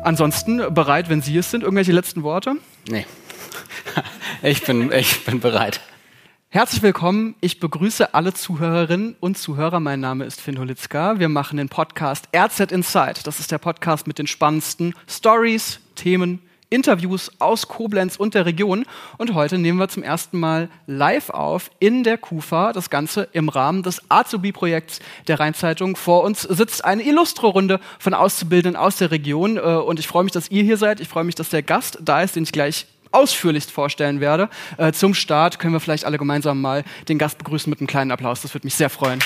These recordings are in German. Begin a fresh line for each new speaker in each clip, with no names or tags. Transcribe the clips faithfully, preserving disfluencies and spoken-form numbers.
ansonsten bereit, wenn Sie es sind. Irgendwelche letzten Worte?
Nee, ich bin, ich bin bereit.
Herzlich willkommen. Ich begrüße alle Zuhörerinnen und Zuhörer. Mein Name ist Finn Holitzka. Wir machen den Podcast R Z Inside. Das ist der Podcast mit den spannendsten Stories, Themen, Interviews aus Koblenz und der Region. Und heute nehmen wir zum ersten Mal live auf in der KUFA. Das Ganze im Rahmen des Azubi-Projekts der Rheinzeitung. Vor uns sitzt eine illustre Runde von Auszubildenden aus der Region. Und ich freue mich, dass ihr hier seid. Ich freue mich, dass der Gast da ist, den ich gleich ausführlichst vorstellen werde. Äh, zum Start können wir vielleicht alle gemeinsam mal den Gast begrüßen mit einem kleinen Applaus. Das würde mich sehr freuen.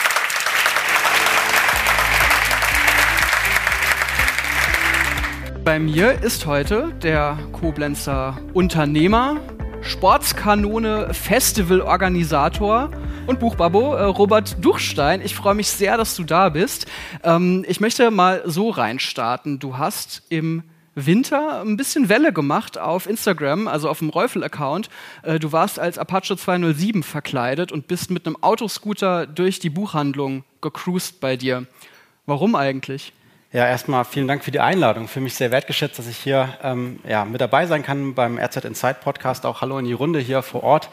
Bei mir ist heute der Koblenzer Unternehmer, Sportskanone, Festivalorganisator und Buchbabbo äh, Robert Duchstein. Ich freue mich sehr, dass du da bist. Ähm, ich möchte mal so reinstarten. Du hast im Winter ein bisschen Welle gemacht auf Instagram, also auf dem Reufel-Account. Äh, du warst als Apache zweihundertsieben verkleidet und bist mit einem Autoscooter durch die Buchhandlung gecruised bei dir. Warum eigentlich?
Ja, erstmal vielen Dank für die Einladung. Für mich sehr wertgeschätzt, dass ich hier ähm, ja, mit dabei sein kann beim R Z Inside Podcast. Auch hallo in die Runde hier vor Ort.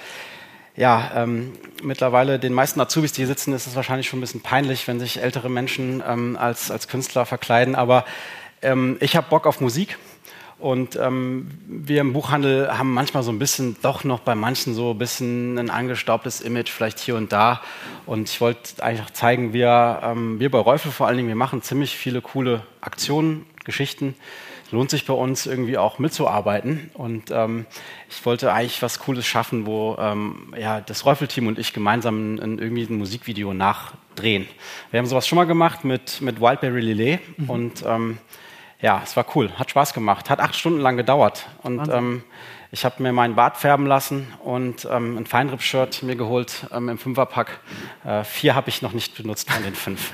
Ja, ähm, mittlerweile den meisten Azubis, die hier sitzen, ist es wahrscheinlich schon ein bisschen peinlich, wenn sich ältere Menschen ähm, als, als Künstler verkleiden. Aber ähm, ich habe Bock auf Musik. Und ähm, wir im Buchhandel haben manchmal so ein bisschen, doch noch bei manchen so ein bisschen ein angestaubtes Image, vielleicht hier und da. Und ich wollte eigentlich zeigen, wir, ähm, wir bei Reufel vor allen Dingen, wir machen ziemlich viele coole Aktionen, Geschichten. Es lohnt sich bei uns irgendwie auch mitzuarbeiten. Und ähm, ich wollte eigentlich was Cooles schaffen, wo ähm, ja, das Reufel-Team und ich gemeinsam ein, irgendwie ein Musikvideo nachdrehen. Wir haben sowas schon mal gemacht mit, mit Wildberry Lillet mhm. und ähm, ja, es war cool, hat Spaß gemacht, hat acht Stunden lang gedauert und ähm, ich habe mir meinen Bart färben lassen und ähm, ein Feinripp-Shirt mir geholt ähm, im Fünferpack. Äh, vier habe ich noch nicht benutzt von den fünf.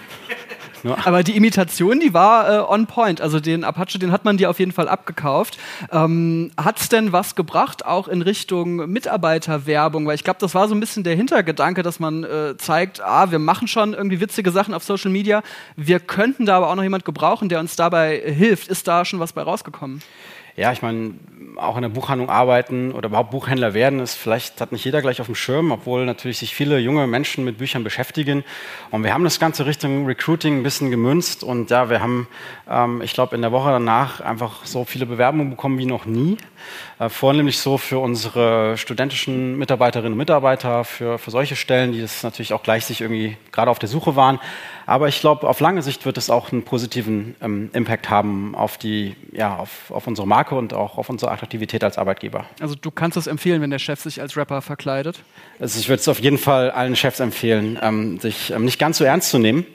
Aber die Imitation, die war äh, on point. Also den Apache, den hat man dir auf jeden Fall abgekauft. Ähm, hat es denn was gebracht, auch in Richtung Mitarbeiterwerbung? Weil ich glaube, das war so ein bisschen der Hintergedanke, dass man äh, zeigt, ah, wir machen schon irgendwie witzige Sachen auf Social Media. Wir könnten da aber auch noch jemand gebrauchen, der uns dabei hilft. Ist da schon was bei rausgekommen?
Ja, ich meine, auch in der Buchhandlung arbeiten oder überhaupt Buchhändler werden, ist vielleicht, hat nicht jeder gleich auf dem Schirm, obwohl natürlich sich viele junge Menschen mit Büchern beschäftigen. Und wir haben das Ganze Richtung Recruiting ein bisschen gemünzt und ja, wir haben, ähm, ich glaube, in der Woche danach einfach so viele Bewerbungen bekommen wie noch nie. Äh, vornehmlich so für unsere studentischen Mitarbeiterinnen und Mitarbeiter, für, für solche Stellen, die das natürlich auch gleich sich irgendwie gerade auf der Suche waren. Aber ich glaube, auf lange Sicht wird es auch einen positiven ähm, Impact haben auf die, ja, auf, auf unsere Marke und auch auf unsere Attraktivität als Arbeitgeber.
Also du kannst es empfehlen, wenn der Chef sich als Rapper verkleidet?
Also ich würde es auf jeden Fall allen Chefs empfehlen, ähm, sich ähm, nicht ganz so ernst zu nehmen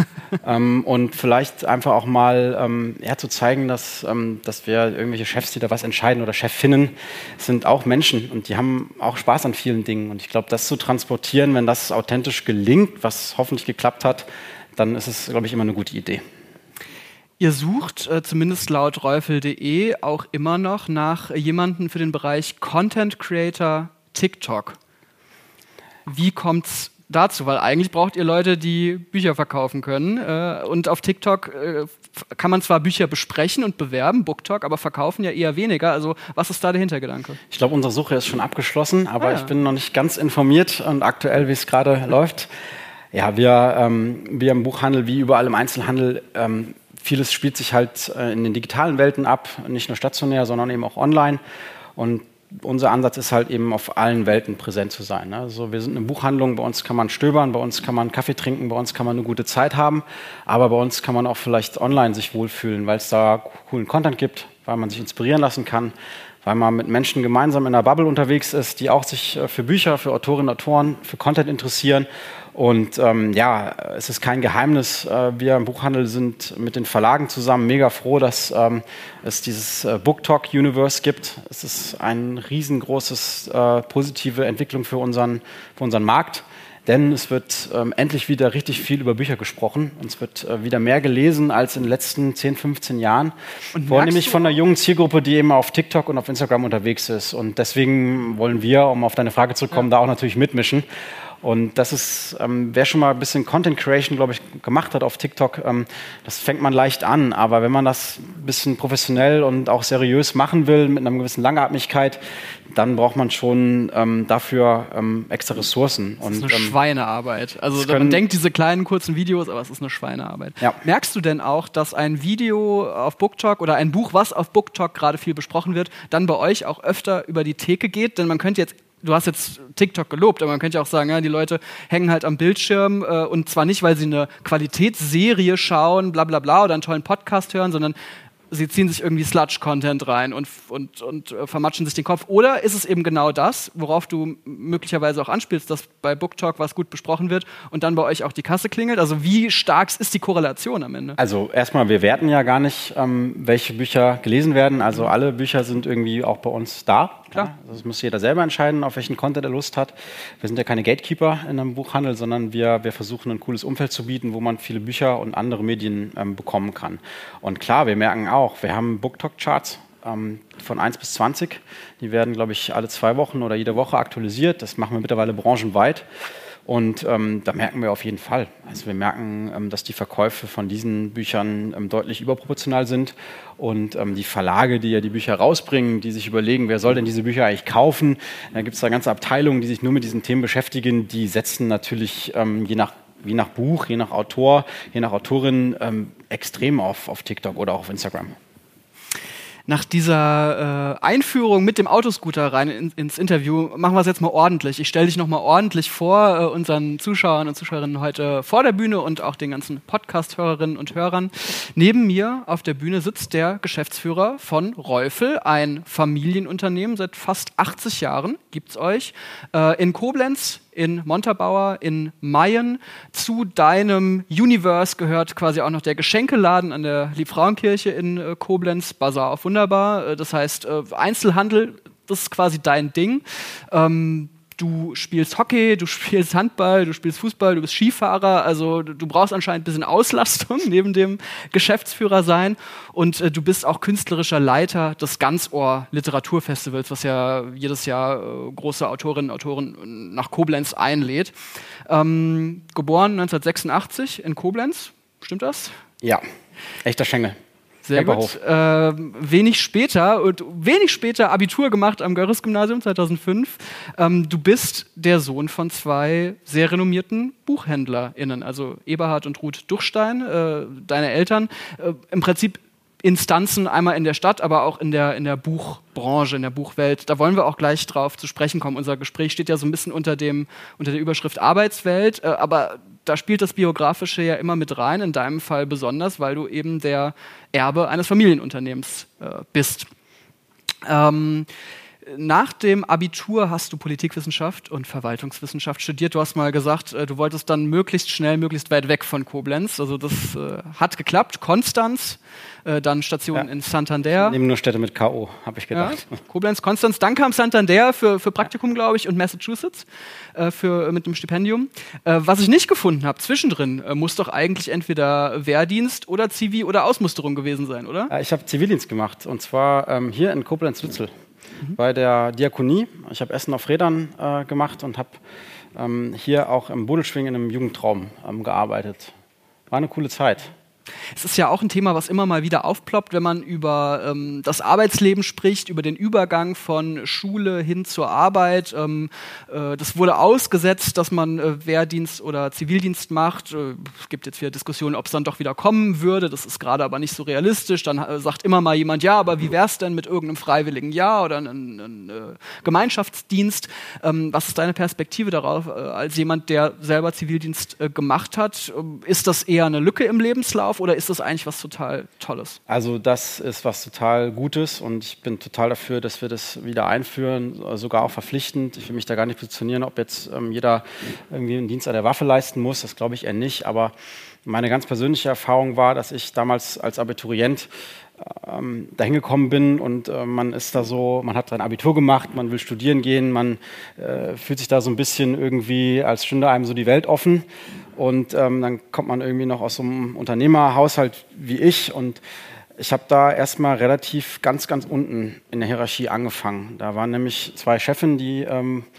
ähm, und vielleicht einfach auch mal ähm, ja, zu zeigen, dass, ähm, dass wir irgendwelche Chefs, die da was entscheiden oder Chefinnen, sind auch Menschen und die haben auch Spaß an vielen Dingen. Und ich glaube, das zu transportieren, wenn das authentisch gelingt, was hoffentlich geklappt hat, dann ist es, glaube ich, immer eine gute Idee.
Ihr sucht, äh, zumindest laut reufel punkt de, auch immer noch nach jemandem für den Bereich Content Creator TikTok. Wie kommt's dazu? Weil eigentlich braucht ihr Leute, die Bücher verkaufen können. Äh, und auf TikTok äh, kann man zwar Bücher besprechen und bewerben, BookTok, aber verkaufen ja eher weniger. Also was ist da der Hintergedanke?
Ich glaube, unsere Suche ist schon abgeschlossen, aber
ah, ja.
ich bin noch nicht ganz informiert und aktuell, wie es gerade läuft. Ja, wir, ähm, wir im Buchhandel, wie überall im Einzelhandel, ähm, vieles spielt sich halt äh, in den digitalen Welten ab, nicht nur stationär, sondern eben auch online. Und unser Ansatz ist halt eben auf allen Welten präsent zu sein. Also wir sind eine Buchhandlung, bei uns kann man stöbern, bei uns kann man Kaffee trinken, bei uns kann man eine gute Zeit haben, aber bei uns kann man auch vielleicht online sich wohlfühlen, weil es da coolen Content gibt, weil man sich inspirieren lassen kann, weil man mit Menschen gemeinsam in einer Bubble unterwegs ist, die auch sich für Bücher, für Autorinnen und Autoren, für Content interessieren. Und ähm, ja, es ist kein Geheimnis, äh, wir im Buchhandel sind mit den Verlagen zusammen mega froh, dass ähm, es dieses äh, BookTok-Universe gibt. Es ist eine riesengroßes äh, positive Entwicklung für unseren, für unseren Markt. Denn es wird ähm, endlich wieder richtig viel über Bücher gesprochen. Und es wird äh, wieder mehr gelesen als in den letzten zehn, fünfzehn Jahren. Und vornehmlich von einer jungen Zielgruppe, die eben auf TikTok und auf Instagram unterwegs ist. Und deswegen wollen wir, um auf deine Frage zu kommen, ja. da auch natürlich mitmischen. Und das ist, ähm, wer schon mal ein bisschen Content Creation, glaube ich, gemacht hat auf TikTok, ähm, das fängt man leicht an. Aber wenn man das ein bisschen professionell und auch seriös machen will, mit einer gewissen Langatmigkeit, dann braucht man schon ähm, dafür ähm, extra Ressourcen.
Das ist
und,
eine
ähm,
Schweinearbeit. Also
können,
man denkt diese kleinen, kurzen Videos, aber es ist eine Schweinearbeit.
Ja.
Merkst du denn auch, dass ein Video auf BookTok oder ein Buch, was auf BookTok gerade viel besprochen wird, dann bei euch auch öfter über die Theke geht? Denn man könnte jetzt, du hast jetzt TikTok gelobt, aber man könnte ja auch sagen, ja, die Leute hängen halt am Bildschirm äh, und zwar nicht, weil sie eine Qualitätsserie schauen, bla bla bla, oder einen tollen Podcast hören, sondern sie ziehen sich irgendwie Sludge-Content rein und, und, und äh, vermatschen sich den Kopf. Oder ist es eben genau das, worauf du möglicherweise auch anspielst, dass bei BookTok was gut besprochen wird und dann bei euch auch die Kasse klingelt? Also wie stark ist die Korrelation am Ende?
Also erstmal, wir werten ja gar nicht, ähm, welche Bücher gelesen werden. Also alle Bücher sind irgendwie auch bei uns da.
Klar.
Ja, also das muss jeder selber entscheiden, auf welchen Content er Lust hat. Wir sind ja keine Gatekeeper in einem Buchhandel, sondern wir, wir versuchen ein cooles Umfeld zu bieten, wo man viele Bücher und andere Medien ähm, bekommen kann. Und klar, wir merken auch, wir haben BookTok-Charts ähm, von eins bis zwanzig. Die werden, glaube ich, alle zwei Wochen oder jede Woche aktualisiert. Das machen wir mittlerweile branchenweit. Und ähm, da merken wir auf jeden Fall. Also wir merken, ähm, dass die Verkäufe von diesen Büchern ähm, deutlich überproportional sind. Und ähm, die Verlage, die ja die Bücher rausbringen, die sich überlegen, wer soll denn diese Bücher eigentlich kaufen, da gibt es da ganze Abteilungen, die sich nur mit diesen Themen beschäftigen. Die setzen natürlich ähm, je nach je nach Buch, je nach Autor, je nach Autorin ähm, extrem auf, auf TikTok oder auch auf Instagram.
Nach dieser äh, Einführung mit dem Autoscooter rein in, ins Interview machen wir es jetzt mal ordentlich. Ich stelle dich noch mal ordentlich vor, äh, unseren Zuschauern und Zuschauerinnen heute vor der Bühne und auch den ganzen Podcast-Hörerinnen und Hörern. Neben mir auf der Bühne sitzt der Geschäftsführer von Reufel, ein Familienunternehmen, seit fast achtzig Jahren gibt's euch, äh, in Koblenz, in Montabaur, in Mayen. Zu deinem Universe gehört quasi auch noch der Geschenkeladen an der Liebfrauenkirche in äh, Koblenz, Bazar auf Wunderbar. Äh, das heißt, äh, Einzelhandel, das ist quasi dein Ding. Ähm, du spielst Hockey, du spielst Handball, du spielst Fußball, du bist Skifahrer. Also du brauchst anscheinend ein bisschen Auslastung neben dem Geschäftsführer sein. Und äh, du bist auch künstlerischer Leiter des Ganzohr Literaturfestivals, was ja jedes Jahr äh, große Autorinnen und Autoren nach Koblenz einlädt. Ähm, geboren neunzehnhundertsechsundachtzig in Koblenz, stimmt das?
Ja, echter Schengel.
Sehr gut. Äh, wenig später, und wenig später Abitur gemacht am Görres-Gymnasium zweitausendfünf. Ähm, du bist der Sohn von zwei sehr renommierten BuchhändlerInnen, also Eberhard und Ruth Duchstein, äh, deine Eltern. Äh, Im Prinzip Instanzen einmal in der Stadt, aber auch in der, in der Buchbranche, in der Buchwelt. Da wollen wir auch gleich drauf zu sprechen kommen. Unser Gespräch steht ja so ein bisschen unter, dem, unter der Überschrift Arbeitswelt, äh, aber da spielt das Biografische ja immer mit rein, in deinem Fall besonders, weil du eben der Erbe eines Familienunternehmens äh, bist. Ähm, Nach dem Abitur hast du Politikwissenschaft und Verwaltungswissenschaft studiert. Du hast mal gesagt, du wolltest dann möglichst schnell, möglichst weit weg von Koblenz. Also das äh, hat geklappt. Konstanz, äh, dann Station ja. in Santander.
Ich nehme nur Städte mit K O, habe ich gedacht.
Ja, Koblenz, Konstanz, dann kam Santander für, für Praktikum, glaube ich, und Massachusetts äh, für, mit einem Stipendium. Äh, was ich nicht gefunden habe, zwischendrin, äh, muss doch eigentlich entweder Wehrdienst oder Zivi- oder Ausmusterung gewesen sein, oder?
Ja, ich habe Zivildienst gemacht, und zwar ähm, hier in Koblenz-Lützel. Bei der Diakonie. Ich habe Essen auf Rädern äh, gemacht und habe ähm, hier auch im Bodelschwing in einem Jugendraum ähm, gearbeitet. War eine coole Zeit.
Es ist ja auch ein Thema, was immer mal wieder aufploppt, wenn man über ähm, das Arbeitsleben spricht, über den Übergang von Schule hin zur Arbeit. Ähm, äh, das wurde ausgesetzt, dass man äh, Wehrdienst oder Zivildienst macht. Äh, es gibt jetzt wieder Diskussionen, ob es dann doch wieder kommen würde. Das ist gerade aber nicht so realistisch. Dann äh, sagt immer mal jemand, ja, aber wie wär's denn mit irgendeinem freiwilligen Jahr oder einem, einem äh, Gemeinschaftsdienst? Ähm, was ist deine Perspektive darauf, äh, als jemand, der selber Zivildienst äh, gemacht hat? Äh, ist das eher eine Lücke im Lebenslauf? Oder ist das eigentlich was total Tolles?
Also das ist was total Gutes, und ich bin total dafür, dass wir das wieder einführen, sogar auch verpflichtend. Ich will mich da gar nicht positionieren, ob jetzt ähm, jeder irgendwie einen Dienst an der Waffe leisten muss, das glaube ich eher nicht. Aber meine ganz persönliche Erfahrung war, dass ich damals als Abiturient ähm, dahin gekommen bin, und äh, man ist da so, man hat sein Abitur gemacht, man will studieren gehen, man äh, fühlt sich da so ein bisschen irgendwie, als stünde einem so die Welt offen. Und ähm, dann kommt man irgendwie noch aus so einem Unternehmerhaushalt wie ich, und ich habe da erstmal relativ ganz, ganz unten in der Hierarchie angefangen. Da waren nämlich zwei Chefinnen, die, ähm,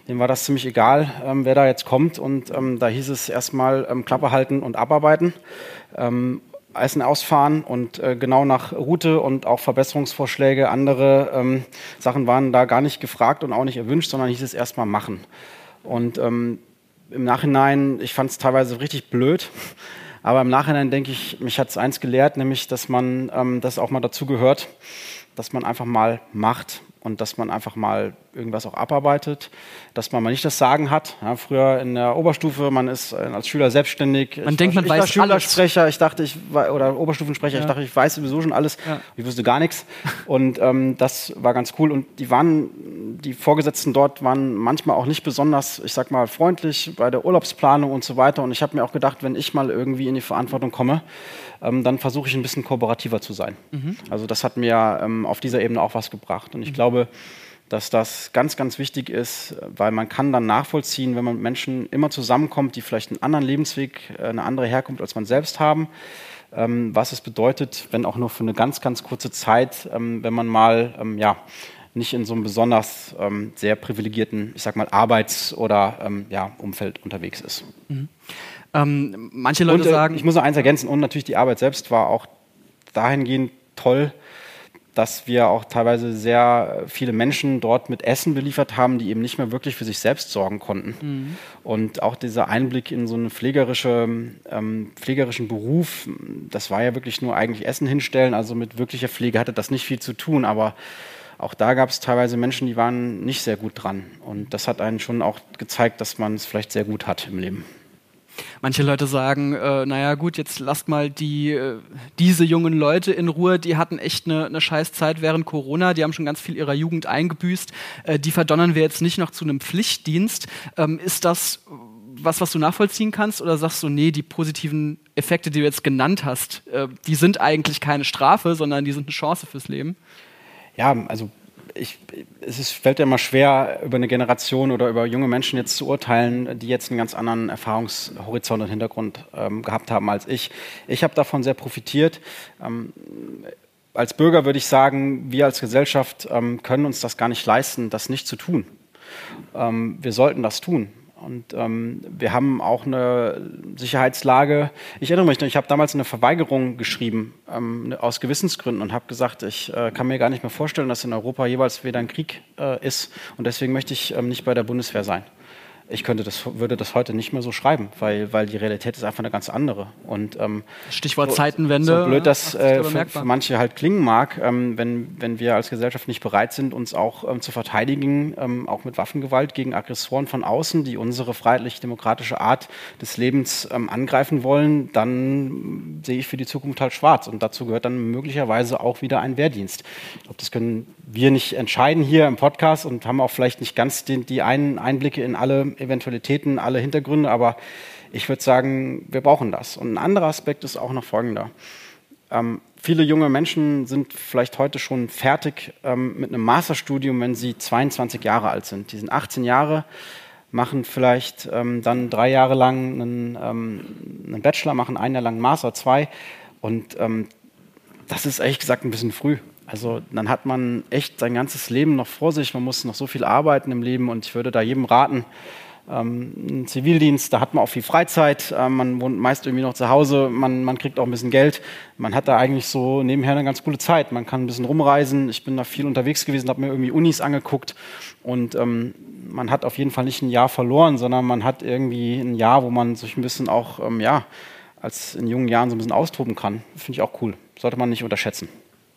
dem war das ziemlich egal, ähm, wer da jetzt kommt. Und ähm, da hieß es erstmal ähm, Klappe halten und abarbeiten, ähm, Eisen ausfahren und äh, genau nach Route und auch Verbesserungsvorschläge. Andere ähm, Sachen waren da gar nicht gefragt und auch nicht erwünscht, sondern hieß es erstmal machen. Und ähm, im Nachhinein, ich fand es teilweise richtig blöd, aber im Nachhinein denke ich, mich hat es eins gelehrt, nämlich, dass man ähm, das auch mal dazu gehört, dass man einfach mal macht und dass man einfach mal irgendwas auch abarbeitet, dass man mal nicht das Sagen hat. Ja, früher in der Oberstufe, man ist als Schüler selbstständig.
Man
ich
denkt,
war,
man
ich
weiß
war Schülersprecher, ich dachte, ich war, oder Oberstufensprecher,
ja.
ich dachte, ich weiß sowieso schon alles.
Ja.
Ich wusste gar nichts. Und ähm, das war ganz cool. Und die waren, die Vorgesetzten dort waren manchmal auch nicht besonders, ich sag mal, freundlich bei der Urlaubsplanung und so weiter. Und ich habe mir auch gedacht, wenn ich mal irgendwie in die Verantwortung komme, ähm, dann versuche ich ein bisschen kooperativer zu sein. Mhm. Also das hat mir ähm, auf dieser Ebene auch was gebracht. Und ich mhm. glaube, dass das ganz, ganz wichtig ist, weil man kann dann nachvollziehen, wenn man mit Menschen immer zusammenkommt, die vielleicht einen anderen Lebensweg, eine andere Herkunft als man selbst haben, ähm, was es bedeutet, wenn auch nur für eine ganz, ganz kurze Zeit, ähm, wenn man mal, ähm, ja, nicht in so einem besonders ähm, sehr privilegierten, ich sag mal, Arbeits- oder ähm, ja, Umfeld unterwegs ist.
Mhm. Ähm, manche Leute
und, äh,
sagen...
Ich muss noch eins ergänzen, und natürlich die Arbeit selbst war auch dahingehend toll, dass wir auch teilweise sehr viele Menschen dort mit Essen beliefert haben, die eben nicht mehr wirklich für sich selbst sorgen konnten. Mhm. Und auch dieser Einblick in so einen pflegerische, ähm, pflegerischen Beruf, das war ja wirklich nur eigentlich Essen hinstellen, also mit wirklicher Pflege hatte das nicht viel zu tun, aber auch da gab es teilweise Menschen, die waren nicht sehr gut dran. Und das hat einen schon auch gezeigt, dass man es vielleicht sehr gut hat im Leben.
Manche Leute sagen, äh, naja gut, jetzt lasst mal die, äh, diese jungen Leute in Ruhe, die hatten echt eine, eine scheiß Zeit während Corona, die haben schon ganz viel ihrer Jugend eingebüßt, äh, die verdonnern wir jetzt nicht noch zu einem Pflichtdienst. Ähm, ist das was, was du nachvollziehen kannst, oder sagst du, nee, die positiven Effekte, die du jetzt genannt hast, äh, die sind eigentlich keine Strafe, sondern die sind eine Chance fürs Leben?
Ja, also Ich, es ist, fällt ja immer schwer, über eine Generation oder über junge Menschen jetzt zu urteilen, die jetzt einen ganz anderen Erfahrungshorizont und Hintergrund ähm, gehabt haben als ich. Ich habe davon sehr profitiert. Ähm, als Bürger würde ich sagen, wir als Gesellschaft ähm, können uns das gar nicht leisten, das nicht zu tun. Ähm, wir sollten das tun. Und ähm, wir haben auch eine Sicherheitslage. Ich erinnere mich noch, ich habe damals eine Verweigerung geschrieben, ähm, aus Gewissensgründen, und habe gesagt, ich äh, kann mir gar nicht mehr vorstellen, dass in Europa jeweils wieder ein Krieg äh, ist. Und deswegen möchte ich ähm, nicht bei der Bundeswehr sein. Ich könnte das, würde das heute nicht mehr so schreiben, weil, weil die Realität ist einfach eine ganz andere. Und, ähm,
Stichwort
so,
Zeitenwende.
So blöd das äh, für, für manche halt klingen mag, ähm, wenn, wenn wir als Gesellschaft nicht bereit sind, uns auch ähm, zu verteidigen, ähm, auch mit Waffengewalt gegen Aggressoren von außen, die unsere freiheitlich-demokratische Art des Lebens ähm, angreifen wollen, dann sehe ich für die Zukunft halt schwarz. Und dazu gehört dann möglicherweise auch wieder ein Wehrdienst. Ich glaube, das können wir nicht entscheiden hier im Podcast und haben auch vielleicht nicht ganz den, die einen Einblicke in alle Eventualitäten, alle Hintergründe, aber ich würde sagen, wir brauchen das. Und ein anderer Aspekt ist auch noch folgender. Ähm, viele junge Menschen sind vielleicht heute schon fertig ähm, mit einem Masterstudium, wenn sie zweiundzwanzig Jahre alt sind. Die sind achtzehn Jahre, machen vielleicht ähm, dann drei Jahre lang einen, ähm, einen Bachelor, machen ein Jahr lang einen Master, zwei. Und ähm, das ist ehrlich gesagt ein bisschen früh. Also dann hat man echt sein ganzes Leben noch vor sich. Man muss noch so viel arbeiten im Leben, und ich würde da jedem raten, ähm, einen Zivildienst, da hat man auch viel Freizeit, äh, man wohnt meist irgendwie noch zu Hause, man, man kriegt auch ein bisschen Geld. Man hat da eigentlich so nebenher eine ganz coole Zeit. Man kann ein bisschen rumreisen. Ich bin da viel unterwegs gewesen, habe mir irgendwie Unis angeguckt, und ähm, man hat auf jeden Fall nicht ein Jahr verloren, sondern man hat irgendwie ein Jahr, wo man sich ein bisschen auch, ähm, ja, als in jungen Jahren so ein bisschen austoben kann. Finde ich auch cool. Sollte man nicht unterschätzen.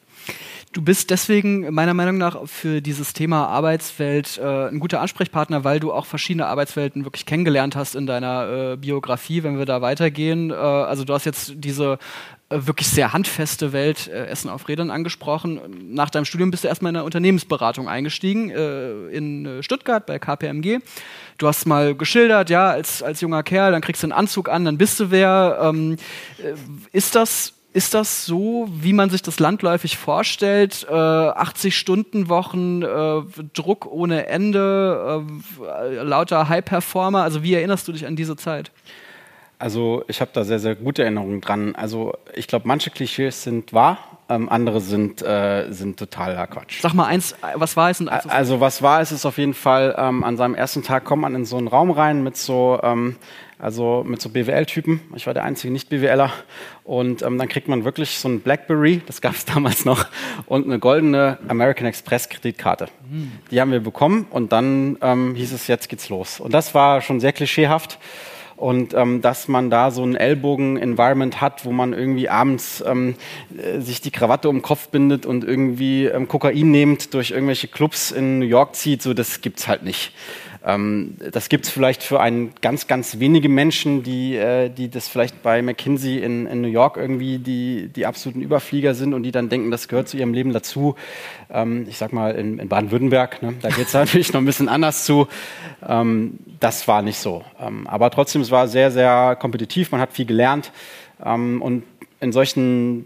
Du bist deswegen meiner Meinung nach für dieses Thema Arbeitswelt äh, ein guter Ansprechpartner, weil du auch verschiedene Arbeitswelten wirklich kennengelernt hast in deiner äh, Biografie, wenn wir da weitergehen. Äh, also du hast jetzt diese äh, wirklich sehr handfeste Welt äh, Essen auf Rädern angesprochen. Nach deinem Studium bist du erstmal in der Unternehmensberatung eingestiegen, äh, in Stuttgart bei K P M G. Du hast mal geschildert, ja, als, als junger Kerl, dann kriegst du einen Anzug an, dann bist du wer. Ähm, äh, ist das... Ist das so, wie man sich das landläufig vorstellt? Äh, achtzig-Stunden-Wochen, äh, Druck ohne Ende, äh, lauter High-Performer. Also wie erinnerst du dich an diese Zeit?
Also ich habe da sehr, sehr gute Erinnerungen dran. Also ich glaube, manche Klischees sind wahr. ähm, andere sind, äh, sind totaler Quatsch.
Sag mal eins, was war es? Und eins
also was war es, ist auf jeden Fall, ähm, an seinem ersten Tag kommt man in so einen Raum rein mit so, ähm, also mit so B W L-Typen. Ich war der einzige Nicht-B W Ler. Und ähm, dann kriegt man wirklich so ein BlackBerry, das gab es damals noch, und eine goldene American Express Kreditkarte. Mhm. Die haben wir bekommen und dann ähm, hieß es, jetzt geht's los. Und das war schon sehr klischeehaft. Und ähm, dass man da so ein Ellbogen-Environment hat, wo man irgendwie abends ähm, äh, sich die Krawatte um den Kopf bindet und irgendwie ähm, Kokain nehmend durch irgendwelche Clubs in New York zieht, so das gibt's halt nicht. Ähm, das gibt's vielleicht für ein ganz, ganz wenige Menschen, die, äh, die das vielleicht bei McKinsey in, in New York irgendwie die, die absoluten Überflieger sind und die dann denken, das gehört zu ihrem Leben dazu. Ähm, ich sag mal, in, in Baden-Württemberg, ne, da geht's natürlich noch ein bisschen anders zu. Ähm, das war nicht so. Ähm, aber trotzdem, es war sehr, sehr kompetitiv, man hat viel gelernt. Ähm, und in solchen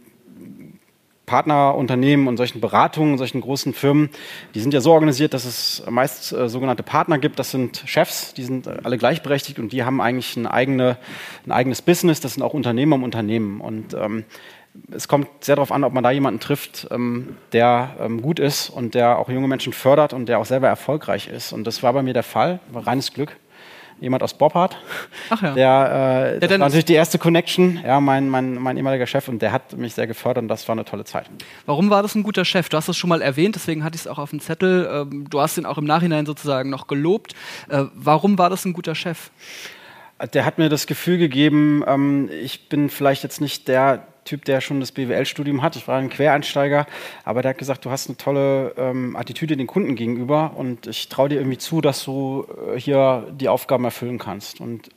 Partnerunternehmen und solchen Beratungen, solchen großen Firmen, die sind ja so organisiert, dass es meist äh, sogenannte Partner gibt. Das sind Chefs, die sind äh, alle gleichberechtigt und die haben eigentlich ein, eigene, ein eigenes Business. Das sind auch Unternehmer im Unternehmen. Und ähm, es kommt sehr darauf an, ob man da jemanden trifft, ähm, der ähm, gut ist und der auch junge Menschen fördert und der auch selber erfolgreich ist. Und das war bei mir der Fall, war reines Glück. Jemand aus Boppard,
Ach ja.
der, äh, das war natürlich die erste Connection, ja, mein, mein, mein ehemaliger Chef, und der hat mich sehr gefördert und das war eine tolle Zeit.
Warum war das ein guter Chef? Du hast es schon mal erwähnt, deswegen hatte ich es auch auf dem Zettel. Ähm, du hast ihn auch im Nachhinein sozusagen noch gelobt. Äh, warum war das ein guter Chef?
Der hat mir das Gefühl gegeben, ähm, ich bin vielleicht jetzt nicht der Typ, der schon das B W L-Studium hat. Ich war ein Quereinsteiger, aber der hat gesagt, du hast eine tolle ähm, Attitüde den Kunden gegenüber und ich traue dir irgendwie zu, dass du äh, hier die Aufgaben erfüllen kannst. Und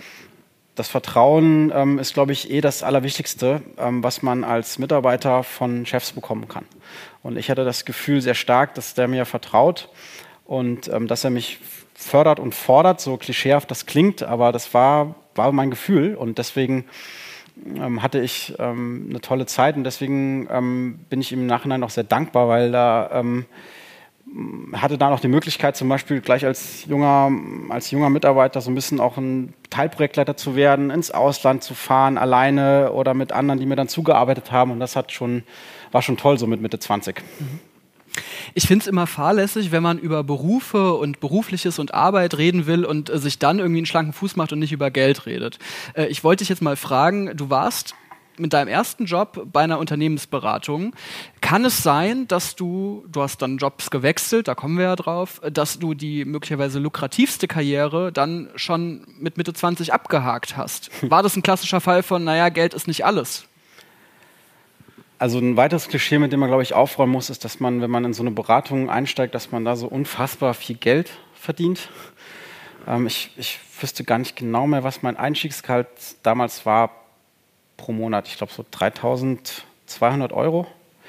das Vertrauen ähm, ist, glaube ich, eh das Allerwichtigste, ähm, was man als Mitarbeiter von Chefs bekommen kann. Und ich hatte das Gefühl sehr stark, dass der mir vertraut und ähm, dass er mich fördert und fordert, so klischeehaft das klingt, aber das war, war mein Gefühl und deswegen ähm, hatte ich ähm, eine tolle Zeit und deswegen ähm, bin ich ihm im Nachhinein auch sehr dankbar, weil da ähm, hatte da noch die Möglichkeit, zum Beispiel gleich als junger, als junger Mitarbeiter so ein bisschen auch ein Teilprojektleiter zu werden, ins Ausland zu fahren, alleine oder mit anderen, die mir dann zugearbeitet haben und das hat schon, war schon toll, so mit Mitte zwanzig.
Mhm. Ich finde es immer fahrlässig, wenn man über Berufe und Berufliches und Arbeit reden will und äh, sich dann irgendwie einen schlanken Fuß macht und nicht über Geld redet. Äh, ich wollte dich jetzt mal fragen, du warst mit deinem ersten Job bei einer Unternehmensberatung. Kann es sein, dass du, du hast dann Jobs gewechselt, da kommen wir ja drauf, dass du die möglicherweise lukrativste Karriere dann schon mit Mitte zwanzig abgehakt hast? War das ein klassischer Fall von, naja, Geld ist nicht alles?
Also ein weiteres Klischee, mit dem man, glaube ich, aufräumen muss, ist, dass man, wenn man in so eine Beratung einsteigt, dass man da so unfassbar viel Geld verdient. Ähm, ich, ich wüsste gar nicht genau mehr, was mein Einstiegsgehalt damals war pro Monat. Ich glaube so dreitausendzweihundert Euro.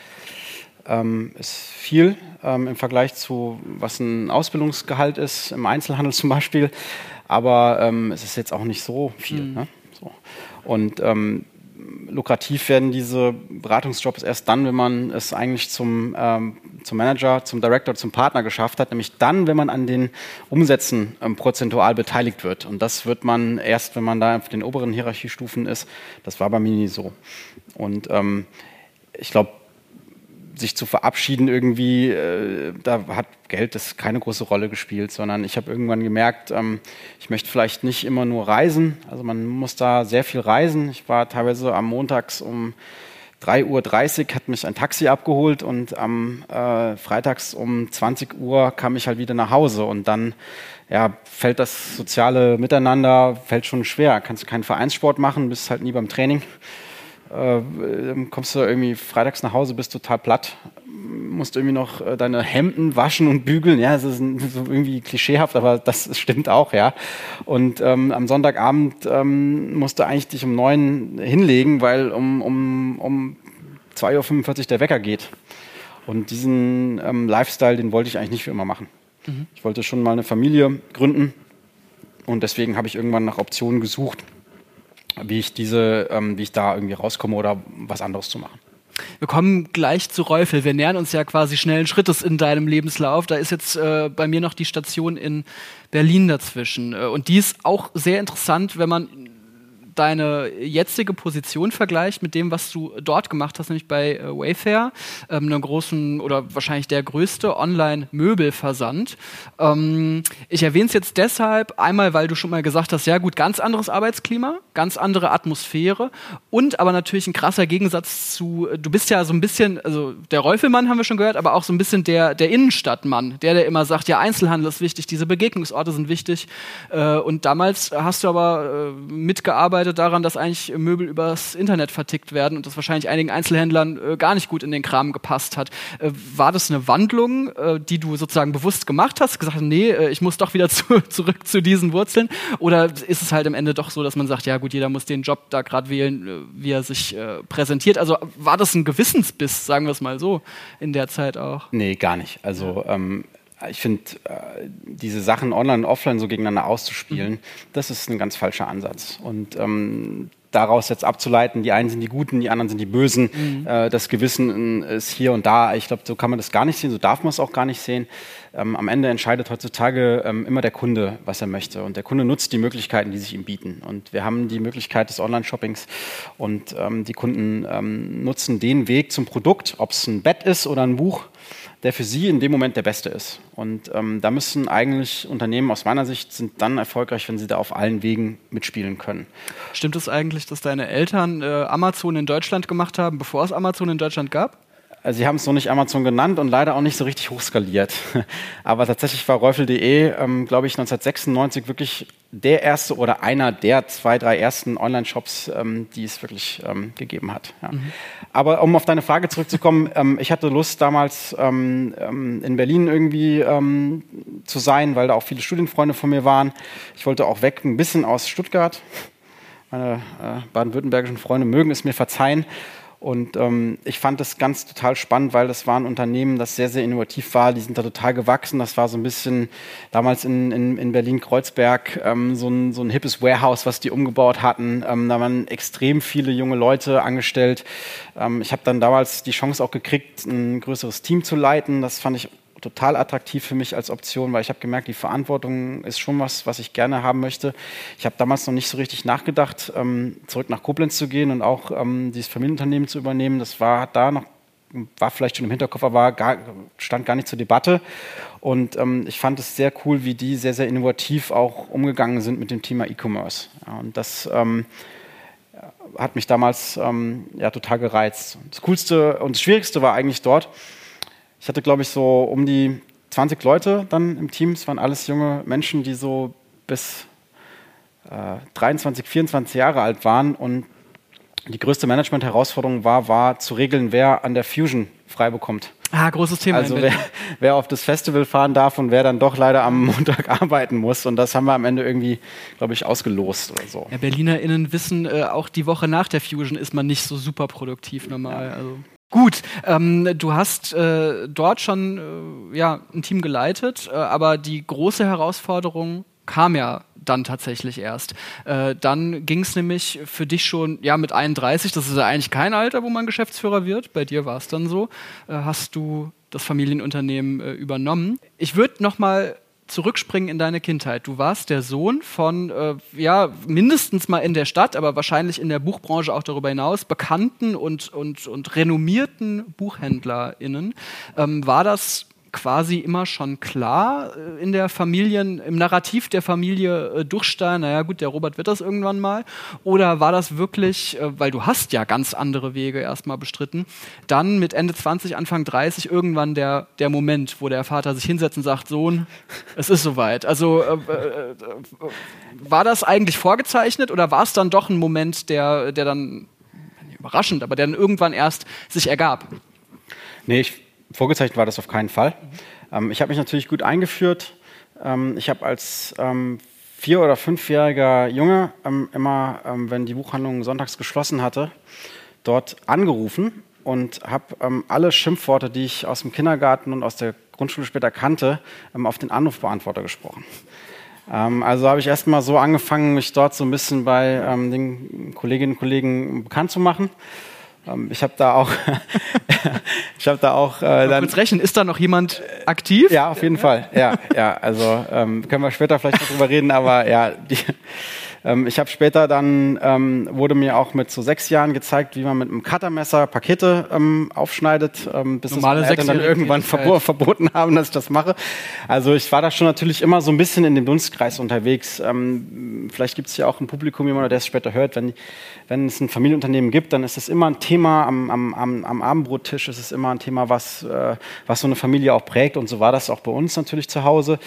Ähm, ist viel ähm, im Vergleich zu, was ein Ausbildungsgehalt ist, im Einzelhandel zum Beispiel. Aber ähm, es ist jetzt auch nicht so viel. Mhm. Ne? So. Und ähm, lukrativ werden diese Beratungsjobs erst dann, wenn man es eigentlich zum, ähm, zum Manager, zum Director, zum Partner geschafft hat, nämlich dann, wenn man an den Umsätzen ähm, prozentual beteiligt wird. Und das wird man erst, wenn man da auf den oberen Hierarchiestufen ist. Das war bei mir nie so. Und ähm, ich glaube, sich zu verabschieden irgendwie, äh, da hat Geld das keine große Rolle gespielt, sondern ich habe irgendwann gemerkt, ähm, ich möchte vielleicht nicht immer nur reisen, also man muss da sehr viel reisen. Ich war teilweise am Montags um drei Uhr dreißig, hat mich ein Taxi abgeholt und am äh, Freitags um zwanzig Uhr kam ich halt wieder nach Hause und dann ja, fällt das soziale Miteinander, fällt schon schwer. Kannst du keinen Vereinssport machen, bist halt nie beim Training. Äh, kommst du irgendwie freitags nach Hause, bist total platt, musst irgendwie noch äh, deine Hemden waschen und bügeln, ja, das ist ein, so irgendwie klischeehaft, aber das stimmt auch, ja. Und ähm, am Sonntagabend ähm, musst du eigentlich dich um neun hinlegen, weil um, um, um zwei Uhr fünfundvierzig der Wecker geht. Und diesen ähm, Lifestyle, den wollte ich eigentlich nicht für immer machen. Mhm. Ich wollte schon mal eine Familie gründen und deswegen habe ich irgendwann nach Optionen gesucht, wie ich diese, ähm, wie ich da irgendwie rauskomme oder was anderes zu machen.
Wir kommen gleich zu Reufel. Wir nähern uns ja quasi schnellen Schrittes in deinem Lebenslauf. Da ist jetzt äh, bei mir noch die Station in Berlin dazwischen. Und die ist auch sehr interessant, wenn man deine jetzige Position vergleicht mit dem, was du dort gemacht hast, nämlich bei äh, Wayfair, ähm, einem großen oder wahrscheinlich der größte Online-Möbelversand. Ähm, ich erwähne es jetzt deshalb, einmal, weil du schon mal gesagt hast, ja gut, ganz anderes Arbeitsklima, ganz andere Atmosphäre und aber natürlich ein krasser Gegensatz zu, du bist ja so ein bisschen, also der Räufelmann haben wir schon gehört, aber auch so ein bisschen der, der Innenstadtmann, der, der immer sagt, ja, Einzelhandel ist wichtig, diese Begegnungsorte sind wichtig. Äh, und damals hast du aber äh, mitgearbeitet daran, dass eigentlich Möbel übers Internet vertickt werden und das wahrscheinlich einigen Einzelhändlern äh, gar nicht gut in den Kram gepasst hat. Äh, war das eine Wandlung, äh, die du sozusagen bewusst gemacht hast, gesagt, nee, äh, ich muss doch wieder zu, zurück zu diesen Wurzeln? Oder ist es halt am Ende doch so, dass man sagt, ja gut, jeder muss den Job da gerade wählen, äh, wie er sich äh, präsentiert? Also war das ein Gewissensbiss, sagen wir es mal so, in der Zeit auch?
Nee, gar nicht. Also ähm, ich finde, äh, diese Sachen online und offline so gegeneinander auszuspielen, mhm. das ist ein ganz falscher Ansatz. Und ähm, daraus jetzt abzuleiten, die einen sind die Guten, die anderen sind die Bösen, mhm. äh, das Gewissen ist hier und da. Ich glaube, so kann man das gar nicht sehen, so darf man es auch gar nicht sehen. Ähm, am Ende entscheidet heutzutage ähm, immer der Kunde, was er möchte. Und der Kunde nutzt die Möglichkeiten, die sich ihm bieten. Und wir haben die Möglichkeit des Online-Shoppings und ähm, die Kunden ähm, nutzen den Weg zum Produkt, ob es ein Bett ist oder ein Buch, der für sie in dem Moment der beste ist. Und ähm, da müssen eigentlich Unternehmen aus meiner Sicht sind dann erfolgreich, wenn sie da auf allen Wegen mitspielen können. Stimmt es eigentlich, dass deine Eltern äh, Amazon in Deutschland gemacht haben, bevor es Amazon in Deutschland gab? Also sie haben es noch nicht Amazon genannt und leider auch nicht so richtig hochskaliert. Aber tatsächlich war Räufel punkt de, ähm, glaube ich, neunzehnhundertsechsundneunzig wirklich der erste oder einer der zwei, drei ersten Online-Shops, ähm, die es wirklich ähm, gegeben hat. Ja. Mhm. Aber um auf deine Frage zurückzukommen, ähm, ich hatte Lust damals ähm, in Berlin irgendwie ähm, zu sein, weil da auch viele Studienfreunde von mir waren. Ich wollte auch weg, ein bisschen aus Stuttgart. Meine äh, baden-württembergischen Freunde mögen es mir verzeihen. Und ähm, ich fand das ganz total spannend, weil das war ein Unternehmen, das sehr, sehr innovativ war. Die sind da total gewachsen. Das war so ein bisschen damals in, in, in Berlin-Kreuzberg ähm, so, ein, so ein hippes Warehouse, was die umgebaut hatten. Ähm, da waren extrem viele junge Leute angestellt. Ähm, ich habe dann damals die Chance auch gekriegt, ein größeres Team zu leiten. Das fand ich total attraktiv für mich als Option, weil ich habe gemerkt, die Verantwortung ist schon was, was ich gerne haben möchte. Ich habe damals noch nicht so richtig nachgedacht, ähm, zurück nach Koblenz zu gehen und auch ähm, dieses Familienunternehmen zu übernehmen. Das war da noch, war vielleicht schon im Hinterkopf, aber war gar, stand gar nicht zur Debatte. Und ähm, ich fand es sehr cool, wie die sehr, sehr innovativ auch umgegangen sind mit dem Thema E-Commerce. Ja, und das ähm, hat mich damals ähm, ja, total gereizt. Das Coolste und das Schwierigste war eigentlich dort, ich hatte, glaube ich, so um die zwanzig Leute dann im Team. Es waren alles junge Menschen, die so bis äh, dreiundzwanzig, vierundzwanzig Jahre alt waren. Und die größte Management-Herausforderung war, war zu regeln, wer an der Fusion frei bekommt.
Ah, großes Thema.
Also wer, wer auf das Festival fahren darf und wer dann doch leider am Montag arbeiten muss. Und das haben wir am Ende irgendwie, glaube ich, ausgelost oder so.
Ja, BerlinerInnen wissen, äh, auch die Woche nach der Fusion ist man nicht so super produktiv normal. Ja. Also. Gut, ähm, du hast äh, dort schon äh, ja, ein Team geleitet, äh, aber die große Herausforderung kam ja dann tatsächlich erst. Äh, dann ging es nämlich für dich schon ja, mit einunddreißig, das ist ja eigentlich kein Alter, wo man Geschäftsführer wird, bei dir war es dann so, äh, hast du das Familienunternehmen äh, übernommen. Ich würde noch mal zurückspringen in deine Kindheit. Du warst der Sohn von, äh, ja, mindestens mal in der Stadt, aber wahrscheinlich in der Buchbranche auch darüber hinaus, bekannten und, und, und renommierten BuchhändlerInnen. Ähm, war das quasi immer schon klar äh, in der Familien, im Narrativ der Familie äh, Duchstein, naja gut, der Robert wird das irgendwann mal, oder war das wirklich, äh, weil du hast ja ganz andere Wege erstmal bestritten, dann mit Ende zwanzig, Anfang dreißig irgendwann der, der Moment, wo der Vater sich hinsetzt und sagt, Sohn, es ist soweit. Also äh, äh, war das eigentlich vorgezeichnet oder war es dann doch ein Moment, der, der dann, überraschend, aber der dann irgendwann erst sich ergab?
Nee, ich vorgezeichnet war das auf keinen Fall. Ähm, ich habe mich natürlich gut eingeführt. Ähm, ich habe als ähm, vier- oder fünfjähriger Junge ähm, immer, ähm, wenn die Buchhandlung sonntags geschlossen hatte, dort angerufen und habe ähm, alle Schimpfworte, die ich aus dem Kindergarten und aus der Grundschule später kannte, ähm, auf den Anrufbeantworter gesprochen. Ähm, also habe ich erst mal so angefangen, mich dort so ein bisschen bei ähm, den Kolleginnen und Kollegen bekannt zu machen. Ich habe da auch, ich habe da auch. Äh,
dann kurz rechnen, ist da noch jemand aktiv?
Ja, auf jeden Fall. Ja, ja. Also ähm, können wir später vielleicht noch drüber reden, aber ja, die, Ähm, ich habe später dann, ähm, wurde mir auch mit so sechs Jahren gezeigt, wie man mit einem Cuttermesser Pakete ähm, aufschneidet, ähm, bis
Normale
es meine Eltern dann irgendwann verbo- verboten haben, dass ich das mache. Also ich war da schon natürlich immer so ein bisschen in dem Dunstkreis unterwegs. Ähm, vielleicht gibt es ja auch ein Publikum, jemand, der es später hört, wenn, wenn es ein Familienunternehmen gibt, dann ist es immer ein Thema am, am, am, am Abendbrottisch, ist es immer ein Thema, was, äh, was so eine Familie auch prägt, und so war das auch bei uns natürlich zu Hause.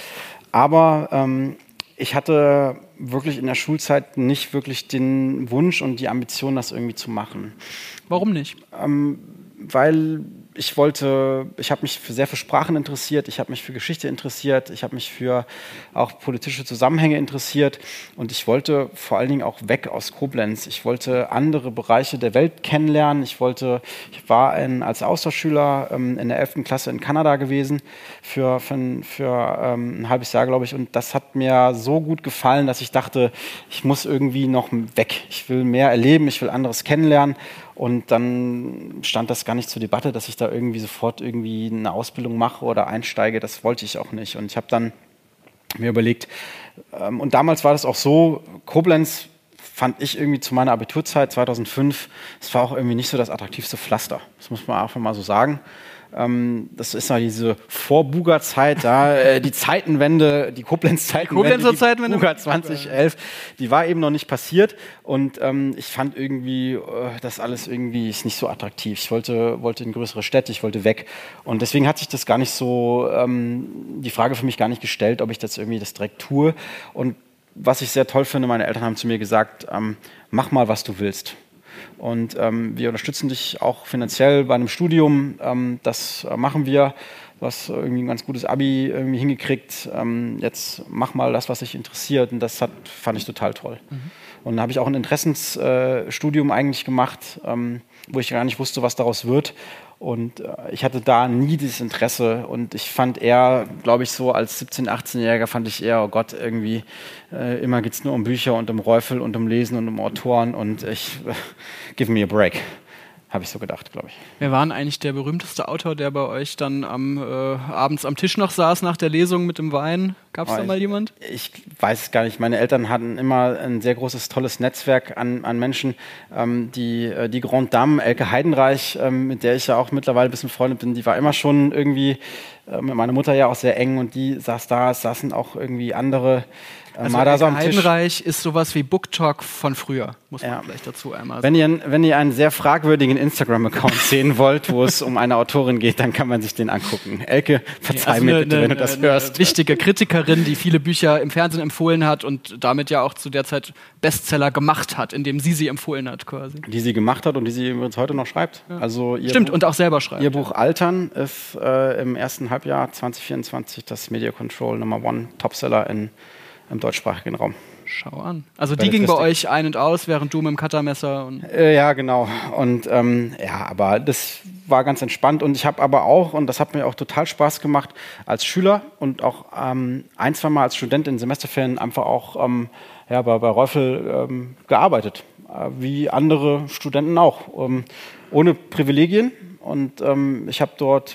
Aber ähm, ich hatte wirklich in der Schulzeit nicht wirklich den Wunsch und die Ambition, das irgendwie zu machen.
Warum nicht?
Ähm, weil ich wollte, ich habe mich für sehr für Sprachen interessiert, ich habe mich für Geschichte interessiert, ich habe mich für auch politische Zusammenhänge interessiert, und ich wollte vor allen Dingen auch weg aus Koblenz. Ich wollte andere Bereiche der Welt kennenlernen. Ich wollte, ich war ein, als Austauschschüler ähm, in der elften Klasse in Kanada gewesen für, für, für ähm, ein halbes Jahr, glaube ich, und das hat mir so gut gefallen, dass ich dachte, ich muss irgendwie noch weg. Ich will mehr erleben, ich will anderes kennenlernen. Und dann stand das gar nicht zur Debatte, dass ich da irgendwie sofort irgendwie eine Ausbildung mache oder einsteige. Das wollte ich auch nicht. Und ich habe dann mir überlegt, ähm, und damals war das auch so, Koblenz fand ich irgendwie zu meiner Abiturzeit zweitausendfünf, es war auch irgendwie nicht so das attraktivste Pflaster. Das muss man einfach mal so sagen. Ähm, das ist ja diese Vor-Buga-Zeit, da, äh, die Zeitenwende, die Koblenz-Zeitenwende,
Koblenzer Zeitenwende,
Buga zwanzig elf, die war eben noch nicht passiert, und ähm, ich fand irgendwie, äh, das alles irgendwie ist nicht so attraktiv. Ich wollte, wollte in größere Städte, ich wollte weg, und deswegen hat sich das gar nicht so, ähm, die Frage für mich gar nicht gestellt, ob ich das irgendwie das direkt tue. Und was ich sehr toll finde, meine Eltern haben zu mir gesagt, ähm, mach mal, was du willst. Und ähm, wir unterstützen dich auch finanziell bei einem Studium. Ähm, das äh, machen wir. Du hast irgendwie ein ganz gutes Abi irgendwie hingekriegt. Ähm, jetzt mach mal das, was dich interessiert. Und das hat, fand ich total toll. Mhm. Und dann habe ich auch ein Interessensstudium äh, eigentlich gemacht, ähm, wo ich gar nicht wusste, was daraus wird. Und äh, ich hatte da nie dieses Interesse, und ich fand eher, glaube ich, so als siebzehn-, achtzehnjähriger fand ich eher, oh Gott, irgendwie äh, immer geht es nur um Bücher und um Räufel und um Lesen und um Autoren, und ich, äh, give me a break. Habe ich so gedacht, glaube ich.
Wer war denn eigentlich der berühmteste Autor, der bei euch dann am, äh, abends am Tisch noch saß nach der Lesung mit dem Wein? Gab es da
ich,
mal jemand?
Ich weiß es gar nicht. Meine Eltern hatten immer ein sehr großes, tolles Netzwerk an, an Menschen. Ähm, die, die Grande Dame, Elke Heidenreich, ähm, mit der ich ja auch mittlerweile ein bisschen befreundet bin, die war immer schon irgendwie äh, mit meiner Mutter ja auch sehr eng, und die saß da, es saßen auch irgendwie andere.
Also Elke Heidenreich ist sowas wie BookTok von früher, muss man ja vielleicht dazu einmal
sagen. Wenn ihr, wenn ihr einen sehr fragwürdigen Instagram-Account sehen wollt, wo es um eine Autorin geht, dann kann man sich den angucken. Elke, verzeih also mir eine, bitte, eine, wenn du das eine, hörst.
Eine wichtige Kritikerin, die viele Bücher im Fernsehen empfohlen hat und damit ja auch zu der Zeit Bestseller gemacht hat, indem sie sie empfohlen hat quasi.
Die sie gemacht hat und die sie übrigens heute noch schreibt. Ja. Also ihr
Stimmt,
Buch,
und auch selber schreibt.
Ihr Buch Altern ist äh, im ersten Halbjahr zwanzig vierundzwanzig das Media Control Nummer One Topseller in im deutschsprachigen Raum.
Schau an. Also die ging bei euch ein und aus, während du mit dem Cuttermesser und
äh, ja, genau. Und ähm, ja, aber das war ganz entspannt, und ich habe aber auch, und das hat mir auch total Spaß gemacht, als Schüler und auch ähm, ein, zwei Mal als Student in Semesterferien einfach auch ähm, ja, bei, bei Räufel ähm, gearbeitet, äh, wie andere Studenten auch, ähm, ohne Privilegien, und ähm, ich habe dort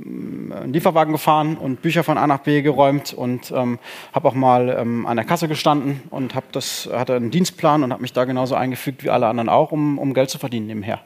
einen Lieferwagen gefahren und Bücher von A nach B geräumt, und ähm, habe auch mal ähm, an der Kasse gestanden und hab das, hatte einen Dienstplan und habe mich da genauso eingefügt wie alle anderen auch, um, um Geld zu verdienen nebenher.